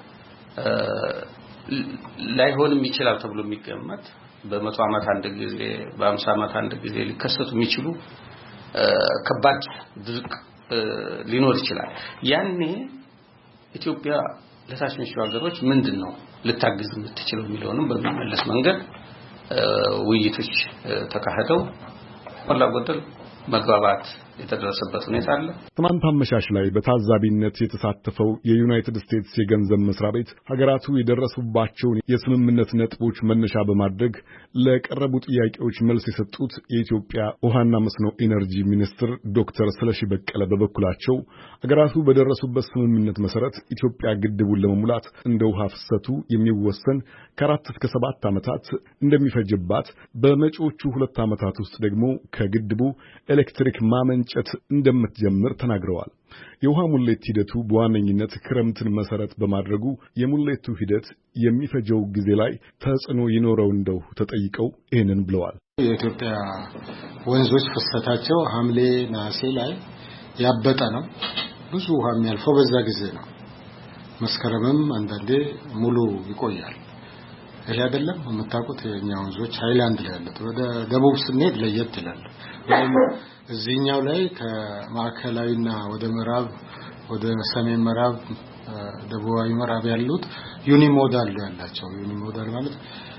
ላይሆንም ይችላል ተብሎ የሚገመት በመቶ ዓመት አንድ ጊዜ በአምሳ ዓመት አንድ ጊዜ ሊከሰቱ የሚችሉ ከባድ ድርቅ ሊኖር ይችላል ያኔ ኢትዮጵያ ለታችኞቹ ሀገሮች ምንድነው ልታግዝ የምትችለው የሚለውንም በሚመለስ መንገድ ውይይቶች ተካሄደው ወላጎደል መግባባት የተደረሰበት ሁኔታ አለ። ትናንት አመሻሽ ላይ በታዛቢነት የተሳተፈው የዩናይትድ ስቴትስ የገንዘብ መስሪያ ቤት ሀገራቱ የደረሱባቸውን የስምምነት ነጥቦች መነሻ በማድረግ ለቀረቡ ጥያቄዎች መልስ የሰጡት የኢትዮጵያ ውሃና መስኖ ኢነርጂ ሚኒስትር ዶክተር ስለሺ በቀለ በበኩላቸው ሀገራቱ በደረሱበት ስምምነት መሰረት ኢትዮጵያ ግድቡን ለመሙላት እንደ ውሃ ፍሰቱ የሚወሰን ከአራት እስከ ሰባት ዓመታት እንደሚፈጅባት በመጪዎቹ ሁለት ዓመታት ውስጥ ደግሞ ከግድቡ ኤሌክትሪክ ማመንጨት እንደምትጀምር ተናግረዋል። የውሃ ሙሌት ሂደቱ በዋነኝነት ክረምትን መሰረት በማድረጉ የሙሌቱ ሂደት የሚፈጀው ጊዜ ላይ ተጽዕኖ ይኖረው እንደው ተጠይቀው ይህንን ብለዋል። የኢትዮጵያ ወንዞች ፍሰታቸው ሐምሌ ነሐሴ ላይ ያበጠ ነው። ብዙ ውሃ የሚያልፈው በዛ ጊዜ ነው። መስከረምም አንዳንዴ ሙሉ ይቆያል። ይሄ አይደለም የምታውቁት የኛ ወንዞች ሃይላንድ ላይ ያሉት ወደ ደቡብ ስንሄድ ለየት ይላል። እዚህኛው ላይ ከማዕከላዊና ወደ ምዕራብ ወደ ሰሜን ምዕራብ ደቡባዊ ምዕራብ ያሉት ዩኒሞዳል ያላቸው ዩኒሞዳል ማለት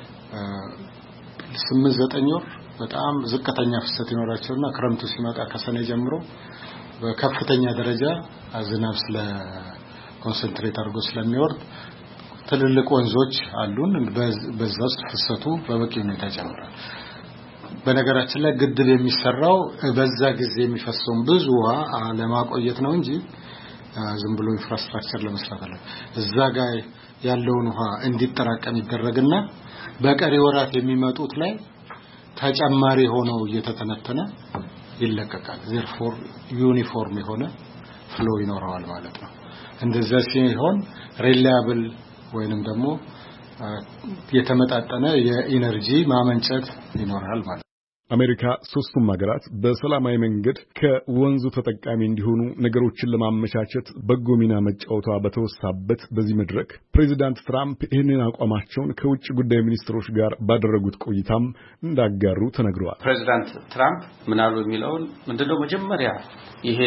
ስምንት ዘጠኝ ወር በጣም ዝቅተኛ ፍሰት ይኖራቸውና ክረምቱ ሲመጣ ከሰኔ ጀምሮ በከፍተኛ ደረጃ ዝናብ ስለ ኮንሰንትሬት አድርጎ ስለሚወርድ ትልልቅ ወንዞች አሉን በዛስ ፍሰቱ በበቂ ሁኔታ ይጨምራል። በነገራችን ላይ ግድብ የሚሰራው በዛ ጊዜ የሚፈሰውን ብዙ ውሃ ለማቆየት ነው እንጂ ዝም ብሎ ኢንፍራስትራክቸር ለመስራት አይደለም። እዛ ጋር ያለውን ውሃ እንዲጠራቀም ይደረግና በቀሪ ወራት የሚመጡት ላይ ተጨማሪ ሆኖ እየተተነተነ ይለቀቃል። therefore ዩኒፎርም የሆነ ፍሎ ይኖረዋል ማለት ነው። እንደዛ ሲሆን ሪላያብል ወይንም ደግሞ የተመጣጠነ የኢነርጂ ማመንጨት ይኖራል ማለት ነው። አሜሪካ ሶስቱም ሀገራት በሰላማዊ መንገድ ከወንዙ ተጠቃሚ እንዲሆኑ ነገሮችን ለማመቻቸት በጎ ሚና መጫወቷ በተወሳበት በዚህ መድረክ ፕሬዚዳንት ትራምፕ ይህንን አቋማቸውን ከውጭ ጉዳይ ሚኒስትሮች ጋር ባደረጉት ቆይታም እንዳጋሩ ተነግረዋል። ፕሬዚዳንት ትራምፕ ምን አሉ የሚለውን ምንድነው መጀመሪያ ይሄ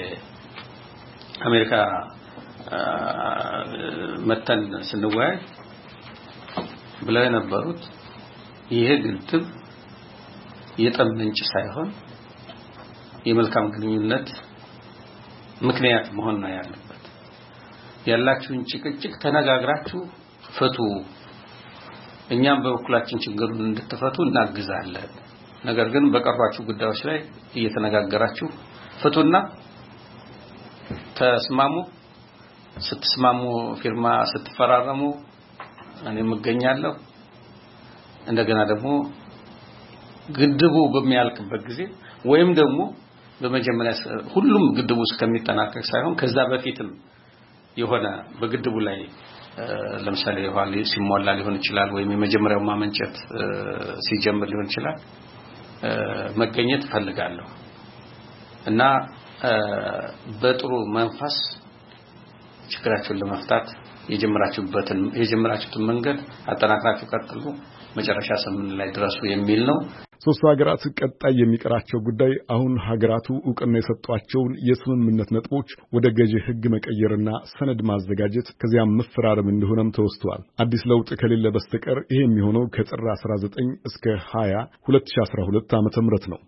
አሜሪካ መተን ስንወያይ ብለው የነበሩት ይሄ ግድብ የጠብ ምንጭ ሳይሆን የመልካም ግንኙነት ምክንያት መሆን ነው ያለበት። ያላችሁን ጭቅጭቅ ተነጋግራችሁ ፈቱ፣ እኛም በበኩላችን ችግሩን እንድትፈቱ እናግዛለን። ነገር ግን በቀሯችሁ ጉዳዮች ላይ እየተነጋገራችሁ ፈቱና ተስማሙ። ስትስማሙ ፊርማ ስትፈራረሙ እኔ መገኛለሁ። እንደገና ደግሞ ግድቡ በሚያልቅበት ጊዜ ወይም ደግሞ በመጀመሪያ ሁሉም ግድቡ እስከሚጠናቀቅ ሳይሆን ከዛ በፊትም የሆነ በግድቡ ላይ ለምሳሌ ውሃ ሲሞላ ሊሆን ይችላል ወይም የመጀመሪያው ማመንጨት ሲጀምር ሊሆን ይችላል መገኘት ፈልጋለሁ እና በጥሩ መንፈስ ችግራችሁን ለመፍታት የጀመራችሁበትን የጀመራችሁትን መንገድ አጠናክራችሁ ቀጥሉ፣ መጨረሻ ስምምነት ላይ ድረሱ የሚል ነው። ሶስቱ ሀገራት ቀጣይ የሚቀራቸው ጉዳይ አሁን ሀገራቱ ዕውቅና የሰጧቸውን የስምምነት ነጥቦች ወደ ገዢ ሕግ መቀየርና ሰነድ ማዘጋጀት ከዚያም መፈራረም እንደሆነም ተወስቷል። አዲስ ለውጥ ከሌለ በስተቀር ይሄ የሚሆነው ከጥር አስራ ዘጠኝ እስከ ሃያ ሁለት ሺህ አስራ ሁለት ዓመተ ምህረት ነው።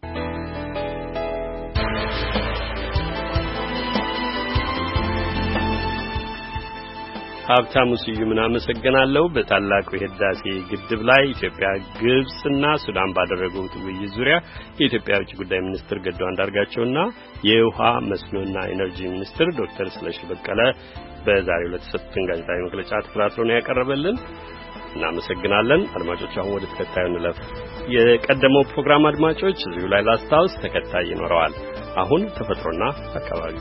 ሀብታሙ ስዩምን አመሰግናለሁ። በታላቁ የህዳሴ ግድብ ላይ ኢትዮጵያ፣ ግብጽና ሱዳን ባደረጉት ውይይት ዙሪያ የኢትዮጵያ ውጭ ጉዳይ ሚኒስትር ገዱ አንዳርጋቸውና የውሃ መስኖና ኢነርጂ ሚኒስትር ዶክተር ስለሺ በቀለ በዛሬው ዕለት የሰጡትን ጋዜጣዊ መግለጫ ተከታትሎ ነው ያቀረበልን። እናመሰግናለን። አድማጮች አሁን ወደ ተከታዩ እንለፍ። የቀደመው ፕሮግራም አድማጮች እዚሁ ላይ ላስታውስ ተከታይ ይኖረዋል። አሁን ተፈጥሮና አካባቢ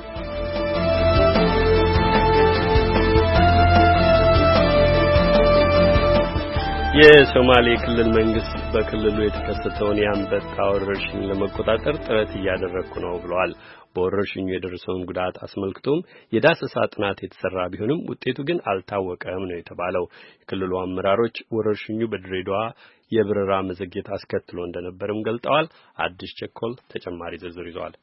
የሶማሌ ክልል መንግስት በክልሉ የተከሰተውን የአንበጣ ወረርሽኝ ለመቆጣጠር ጥረት እያደረኩ ነው ብለዋል። በወረርሽኙ የደረሰውን ጉዳት አስመልክቶም የዳሰሳ ጥናት የተሰራ ቢሆንም ውጤቱ ግን አልታወቀም ነው የተባለው። የክልሉ አመራሮች ወረርሽኙ በድሬዳዋ የበረራ መዘግየት አስከትሎ እንደነበርም ገልጠዋል። አዲስ ቸኮል ተጨማሪ ዝርዝር ይዟል።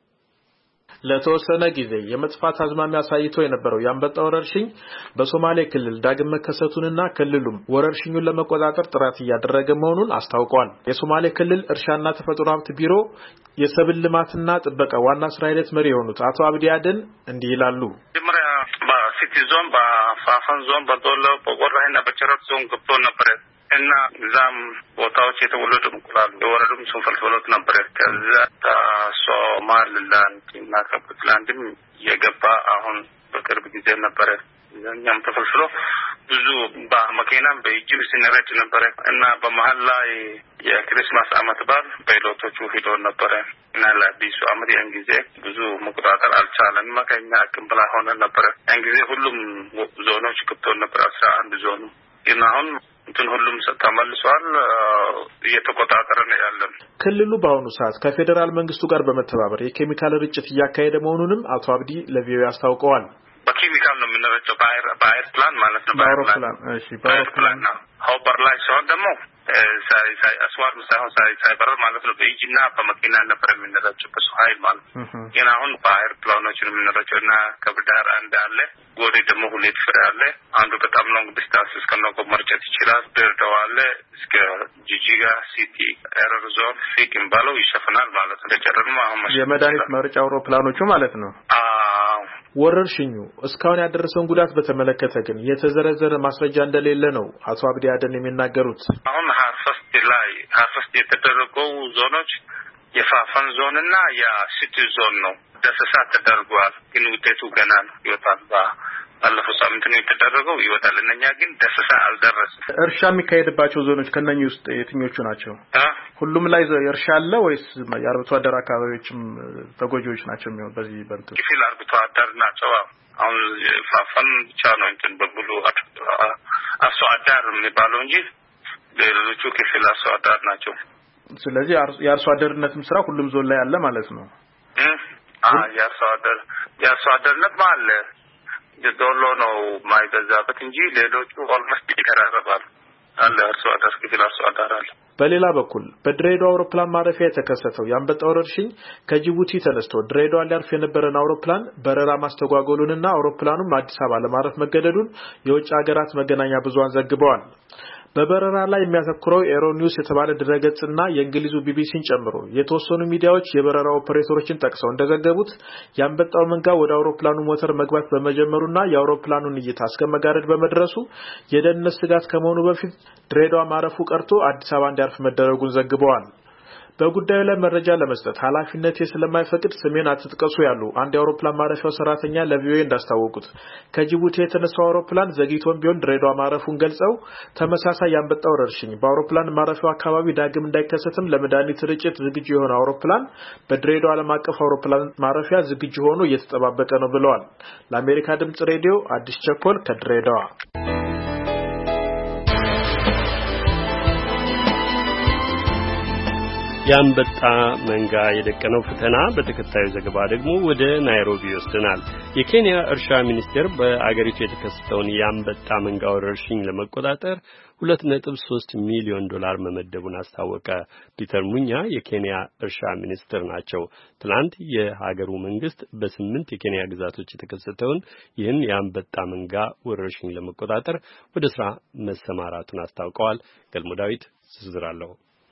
ለተወሰነ ጊዜ የመጥፋት አዝማሚያ አሳይቶ የነበረው የአንበጣ ወረርሽኝ በሶማሌ ክልል ዳግም መከሰቱንና ክልሉም ወረርሽኙን ለመቆጣጠር ጥረት እያደረገ መሆኑን አስታውቋል። የሶማሌ ክልል እርሻና ተፈጥሮ ሀብት ቢሮ የሰብል ልማትና ጥበቃ ዋና ስራ ሂደት መሪ የሆኑት አቶ አብዲ አደን እንዲህ ይላሉ። በሲቲ ዞን፣ በፋፈን ዞን፣ በዶሎ፣ በቆራህና በቸረት ዞን ገብቶ ነበር እና እዛም ቦታዎች የተወለዱ እንቁላሉ የወረዱም ሶፈልፈሎት ነበር። ከዛ ሶማሊላንድ እና ከፑንትላንድም የገባ አሁን በቅርብ ጊዜ ነበር። እኛም ተፈልፍሎ ብዙ በመኪናም በእጅም ሲነረድ ነበር እና በመሀል ላይ የክሪስማስ አመት በዓል በይሎቶቹ ሂዶ ነበር እና ለአዲሱ አመት ያን ጊዜ ብዙ መቆጣጠር አልቻለም። ከኛ አቅም በላይ ሆነ ነበር። ያን ጊዜ ሁሉም ዞኖች ገብቶ ነበር አስራ አንድ ዞኑ ግን አሁን እንትን ሁሉም ተመልሷል። እየተቆጣጠረ ነው ያለን። ክልሉ በአሁኑ ሰዓት ከፌደራል መንግስቱ ጋር በመተባበር የኬሚካል ርጭት እያካሄደ መሆኑንም አቶ አብዲ ለቪኦኤ አስታውቀዋል። በኬሚካል ነው የምንረጨው፣ በአይሮፕላን ማለት ነው። በአይሮፕላን እሺ፣ በአይሮፕላን ነው። ሆበር ላይ ሲሆን ደግሞ ሳይ ሳይ አስዋር ሳይሆን ሳይ ሳይበረር ማለት ነው። በእጅና በመኪና ነበር የምንረጨው በሱ ኃይል ማለት ነው። ግን አሁን በአይሮፕላኖች ነው የምንረጨው እና ከብዳር አንድ አለ፣ ጎዴ ደግሞ ሁለት ፍሬ አለ። አንዱ በጣም ሎንግ ዲስታንስ እስከ ነው መርጨት ይችላል። ድሬዳዋ አለ እስከ ጂጂጋ ሲቲ ኤረር ዞን ፊክ እንባለው ይሸፍናል ማለት ነው። ተጨረርማ አሁን የመድኃኒት መርጫ አውሮፕላኖቹ ማለት ነው። ወረርሽኙ እስካሁን ያደረሰውን ጉዳት በተመለከተ ግን የተዘረዘረ ማስረጃ እንደሌለ ነው አቶ አብዲ አደን የሚናገሩት። አሁን ሀርፈስት ላይ ሀርፈስት የተደረገው ዞኖች የፋፈን ዞን እና የሲቲ ዞን ነው። ዳሰሳ ተደርጓል፣ ግን ውጤቱ ገና ነው ይወጣል። ባለፈው ሳምንት ነው የተደረገው ይወጣል። እነኛ ግን ዳሰሳ አልደረሰም። እርሻ የሚካሄድባቸው ዞኖች ከነኚህ ውስጥ የትኞቹ ናቸው? ሁሉም ላይ እርሻ አለ ወይስ የአርብቶ አደር አካባቢዎችም ተጎጂዎች ናቸው የሚሆን? በዚህ በንቱ ክፍል አርብቶ አደር ናቸው። አሁን ፋፈን ብቻ ነው እንትን በሙሉ አርሶ አደር የሚባለው እንጂ ሌሎቹ ክፍል አርሶ አደር ናቸው። ስለዚህ የአርሶ አደርነትም ስራ ሁሉም ዞን ላይ አለ ማለት ነው። አዎ የአርሶ አደር የአርሶ አደርነት ማለት የዶሎ ነው ማይገዛበት እንጂ ሌሎቹ ኦልሞስት ይቀራረባሉ። አለ አርሶ አደር ክፍል አርሶ አደር አለ። በሌላ በኩል በድሬዳዋ አውሮፕላን ማረፊያ የተከሰተው የአንበጣ ወረርሽኝ ከጅቡቲ ተነስቶ ድሬዳዋ ሊያርፍ የነበረን አውሮፕላን በረራ ማስተጓጎሉንና አውሮፕላኑም አዲስ አበባ ለማረፍ መገደዱን የውጭ ሀገራት መገናኛ ብዙሃን ዘግበዋል። በበረራ ላይ የሚያተኩረው ኤሮ ኒውስ የተባለ ድረገጽና የእንግሊዙ ቢቢሲን ጨምሮ የተወሰኑ ሚዲያዎች የበረራ ኦፐሬተሮችን ጠቅሰው እንደዘገቡት የአንበጣው መንጋ ወደ አውሮፕላኑ ሞተር መግባት በመጀመሩና የአውሮፕላኑን እይታ እስከመጋረድ በመድረሱ የደህንነት ስጋት ከመሆኑ በፊት ድሬዳዋ ማረፉ ቀርቶ አዲስ አበባ እንዲያርፍ መደረጉን ዘግበዋል። በጉዳዩ ላይ መረጃ ለመስጠት ኃላፊነቴ ስለማይፈቅድ ስሜን አትጥቀሱ ያሉ አንድ የአውሮፕላን ማረፊያው ሰራተኛ ለቪኦኤ እንዳስታወቁት ከጅቡቲ የተነሳው አውሮፕላን ዘግይቶም ቢሆን ድሬዳዋ ማረፉን ገልጸው ተመሳሳይ የአንበጣ ወረርሽኝ በአውሮፕላን ማረፊያው አካባቢ ዳግም እንዳይከሰትም ለመድኃኒት ርጭት ዝግጁ የሆነ አውሮፕላን በድሬዳዋ ዓለም አቀፍ አውሮፕላን ማረፊያ ዝግጁ ሆኖ እየተጠባበቀ ነው ብለዋል። ለአሜሪካ ድምጽ ሬዲዮ አዲስ ቸኮል ከድሬዳዋ። የአንበጣ መንጋ የደቀነው ፈተና በተከታዩ ዘገባ ደግሞ ወደ ናይሮቢ ይወስደናል። የኬንያ እርሻ ሚኒስቴር በአገሪቱ የተከሰተውን የአንበጣ መንጋ ወረርሽኝ ለመቆጣጠር ሁለት ነጥብ ሶስት ሚሊዮን ዶላር መመደቡን አስታወቀ። ፒተር ሙኛ የኬንያ እርሻ ሚኒስትር ናቸው። ትላንት የሀገሩ መንግስት በስምንት የኬንያ ግዛቶች የተከሰተውን ይህን የአንበጣ መንጋ ወረርሽኝ ለመቆጣጠር ወደ ስራ መሰማራቱን አስታውቀዋል። ገልሞ ዳዊት ዝርዝር አለው።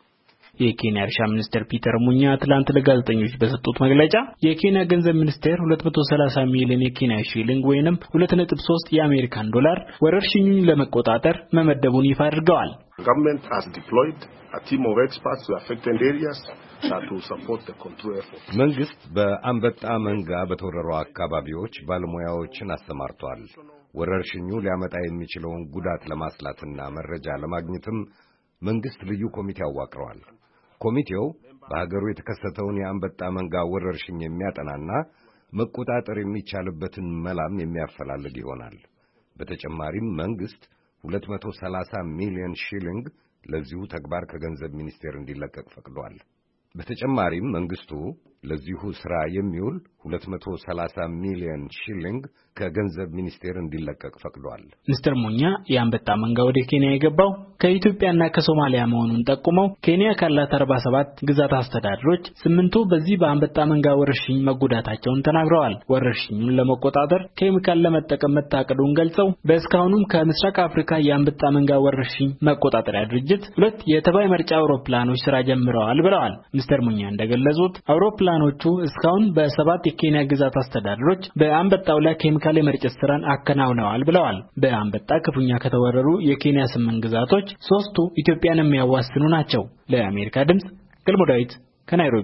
የኬንያ እርሻ ሚኒስትር ፒተር ሙኛ ትላንት ለጋዜጠኞች በሰጡት መግለጫ የኬንያ ገንዘብ ሚኒስቴር ሁለት መቶ ሰላሳ ሚሊዮን የኬንያ ሺሊንግ ወይንም ሁለት ነጥብ ሶስት የአሜሪካን ዶላር ወረርሽኙን ለመቆጣጠር መመደቡን ይፋ አድርገዋል። Government has deployed a team of experts to affected areas that will support the control effort. መንግስት በአንበጣ መንጋ በተወረሩ አካባቢዎች ባለሙያዎችን አሰማርቷል። ወረርሽኙ ሊያመጣ የሚችለውን ጉዳት ለማስላትና መረጃ ለማግኘትም መንግስት ልዩ ኮሚቴ አዋቅሯል። ኮሚቴው በሀገሩ የተከሰተውን የአንበጣ መንጋ ወረርሽኝ የሚያጠናና መቆጣጠር የሚቻልበትን መላም የሚያፈላልግ ይሆናል። በተጨማሪም መንግስት ሁለት መቶ ሰላሳ ሚሊዮን ሺሊንግ ለዚሁ ተግባር ከገንዘብ ሚኒስቴር እንዲለቀቅ ፈቅዷል። በተጨማሪም መንግስቱ ለዚሁ ስራ የሚውል ሁለት መቶ ሰላሳ ሚሊዮን ሺሊንግ ከገንዘብ ሚኒስቴር እንዲለቀቅ ፈቅዷል። ሚስተር ሙኛ የአንበጣ መንጋ ወደ ኬንያ የገባው ከኢትዮጵያና ከሶማሊያ መሆኑን ጠቁመው ኬንያ ካላት አርባ ሰባት ግዛት አስተዳደሮች ስምንቱ በዚህ በአንበጣ መንጋ ወረርሽኝ መጎዳታቸውን ተናግረዋል። ወረርሽኙን ለመቆጣጠር ኬሚካል ለመጠቀም መታቀዱን ገልጸው በእስካሁኑም ከምስራቅ አፍሪካ የአንበጣ መንጋ ወረርሽኝ መቆጣጠሪያ ድርጅት ሁለት የተባይ መርጫ አውሮፕላኖች ስራ ጀምረዋል ብለዋል። ሚስተር ሙኛ እንደገለጹት አውሮፕላኖቹ እስካሁን በሰባት የኬንያ ግዛት አስተዳደሮች በአንበጣው ላይ ኬሚካል የመርጨት ስራን አከናውነዋል ብለዋል። በአንበጣ ክፉኛ ከተወረሩ የኬንያ ስምንት ግዛቶች ሶስቱ ኢትዮጵያን የሚያዋስኑ ናቸው። ለአሜሪካ ድምጽ ገልሞ ዳዊት ከናይሮቢ።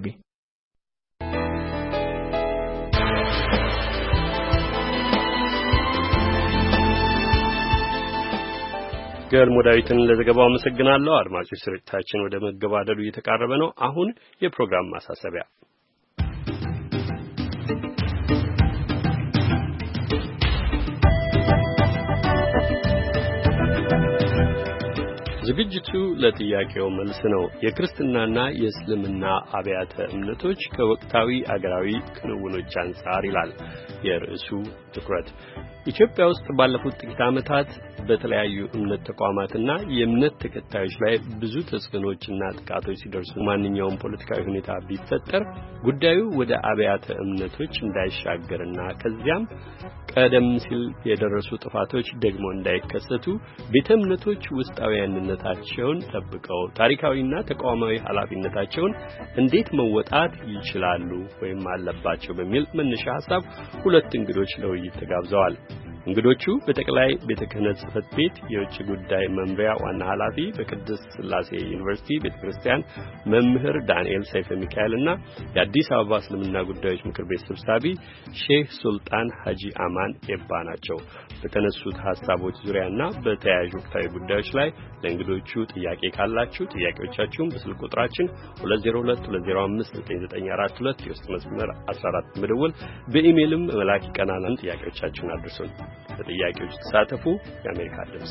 ገልሞ ዳዊትን ለዘገባው አመሰግናለሁ። አድማጮች ስርጭታችን ወደ መገባደዱ እየተቃረበ ነው። አሁን የፕሮግራም ማሳሰቢያ። ዝግጅቱ ለጥያቄው መልስ ነው። የክርስትናና የእስልምና አብያተ እምነቶች ከወቅታዊ አገራዊ ክንውኖች አንጻር ይላል የርዕሱ ትኩረት። ኢትዮጵያ ውስጥ ባለፉት ጥቂት ዓመታት በተለያዩ እምነት ተቋማትና የእምነት ተከታዮች ላይ ብዙ ተጽዕኖችና ጥቃቶች ሲደርሱ ማንኛውም ፖለቲካዊ ሁኔታ ቢፈጠር ጉዳዩ ወደ አብያተ እምነቶች እንዳይሻገርና ከዚያም ቀደም ሲል የደረሱ ጥፋቶች ደግሞ እንዳይከሰቱ ቤተ እምነቶች ውስጣዊ አንድነታቸውን ጠብቀው ታሪካዊና ተቋማዊ ኃላፊነታቸውን እንዴት መወጣት ይችላሉ ወይም አለባቸው በሚል መነሻ ሐሳብ ሁለት እንግዶች ለውይይት ተጋብዘዋል። እንግዶቹ በጠቅላይ ቤተ ክህነት ጽሕፈት ቤት የውጭ ጉዳይ መምሪያ ዋና ኃላፊ በቅድስት ሥላሴ ዩኒቨርሲቲ ቤተክርስቲያን መምህር ዳንኤል ሰይፈ ሚካኤልና የአዲስ አበባ እስልምና ጉዳዮች ምክር ቤት ሰብሳቢ ሼህ ሱልጣን ሐጂ አማን ኤባ ናቸው። በተነሱት ሐሳቦች ዙሪያና በተያያዥ ወቅታዊ ጉዳዮች ላይ ለእንግዶቹ ጥያቄ ካላችሁ ጥያቄዎቻችሁን በስልክ ቁጥራችን ሁለት ዜሮ ሁለት ሁለት ዜሮ አምስት ዘጠኝ ዘጠኝ አራት ሁለት የውስጥ መስመር አስራ አራት መደወል በኢሜይልም መላክ ይቀናናል። ጥያቄዎቻችሁን አድርሱን። በጥያቄዎች ተሳተፉ። የአሜሪካ ድምጽ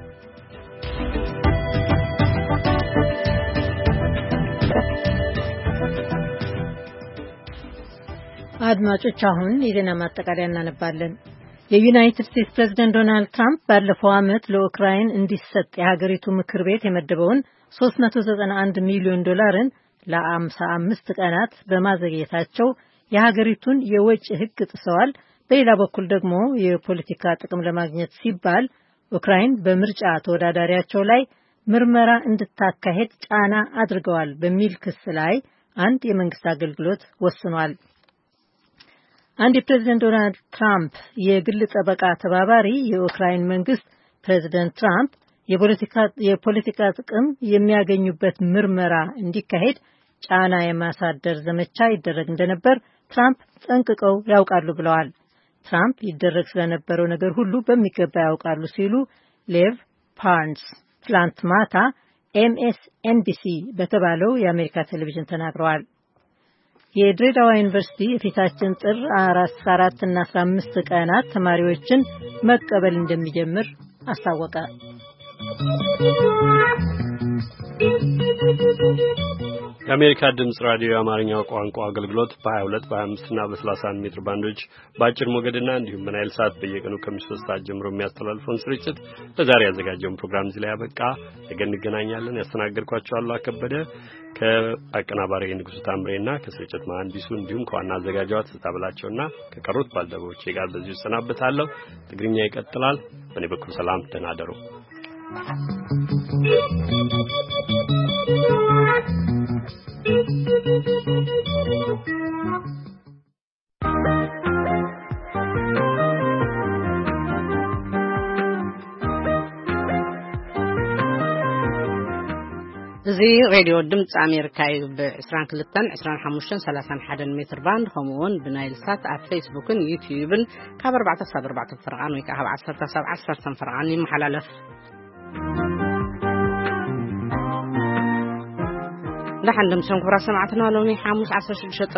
አድማጮች አሁን የዜና ማጠቃለያ እናነባለን። የዩናይትድ ስቴትስ ፕሬዝዳንት ዶናልድ ትራምፕ ባለፈው ዓመት ለኡክራይን እንዲሰጥ የሀገሪቱ ምክር ቤት የመደበውን ሶስት መቶ ዘጠና አንድ ሚሊዮን ዶላርን ለአምሳ አምስት ቀናት በማዘግየታቸው የሀገሪቱን የወጪ ሕግ ጥሰዋል። በሌላ በኩል ደግሞ የፖለቲካ ጥቅም ለማግኘት ሲባል ኡክራይን በምርጫ ተወዳዳሪያቸው ላይ ምርመራ እንድታካሄድ ጫና አድርገዋል በሚል ክስ ላይ አንድ የመንግስት አገልግሎት ወስኗል። አንድ የፕሬዝዳንት ዶናልድ ትራምፕ የግል ጠበቃ ተባባሪ የኡክራይን መንግስት ፕሬዝዳንት ትራምፕ የፖለቲካ የፖለቲካ ጥቅም የሚያገኙበት ምርመራ እንዲካሄድ ጫና የማሳደር ዘመቻ ይደረግ እንደነበር ትራምፕ ጠንቅቀው ያውቃሉ ብለዋል። ትራምፕ ይደረግ ስለነበረው ነገር ሁሉ በሚገባ ያውቃሉ ሲሉ ሌቭ ፓርንስ ትላንት ማታ ኤምኤስኤንቢሲ በተባለው የአሜሪካ ቴሌቪዥን ተናግረዋል። የድሬዳዋ ዩኒቨርሲቲ የፊታችን ጥር አራት እና አስራ አምስት ቀናት ተማሪዎችን መቀበል እንደሚጀምር አስታወቀ። የአሜሪካ ድምጽ ራዲዮ የአማርኛው ቋንቋ አገልግሎት በ22 በ25 እና በ31 ሜትር ባንዶች በአጭር ሞገድና እንዲሁም በናይል ሳት በየቀኑ ከምሽቱ ሶስት ሰዓት ጀምሮ የሚያስተላልፈውን ስርጭት ለዛሬ ያዘጋጀውን ፕሮግራም እዚህ ላይ ያበቃ። ነገ እንገናኛለን። ያስተናገድኳችሁ አሉላ ከበደ ከአቀናባሪ ንጉሱ ታምሬና ከስርጭት መሐንዲሱ እንዲሁም ከዋና አዘጋጇ ተታብላቸውና ከቀሩት ባልደረቦቼ ጋር በዚሁ ሰናበታለሁ። ትግርኛ ይቀጥላል። በእኔ በኩል ሰላም፣ ደህና እደሩ። زي راديو دمت أمريكا بعشرين كلتن عشرين حموشن ثلاثين حدا متر باند خمون بنايل سات على فيسبوك يوتيوب كابر بعد صدر بعد فرعان ويكهب عشرة سبع عشرة فرعان محللف نحن دمسون كبر سمعتنا لوني حاموس عشرة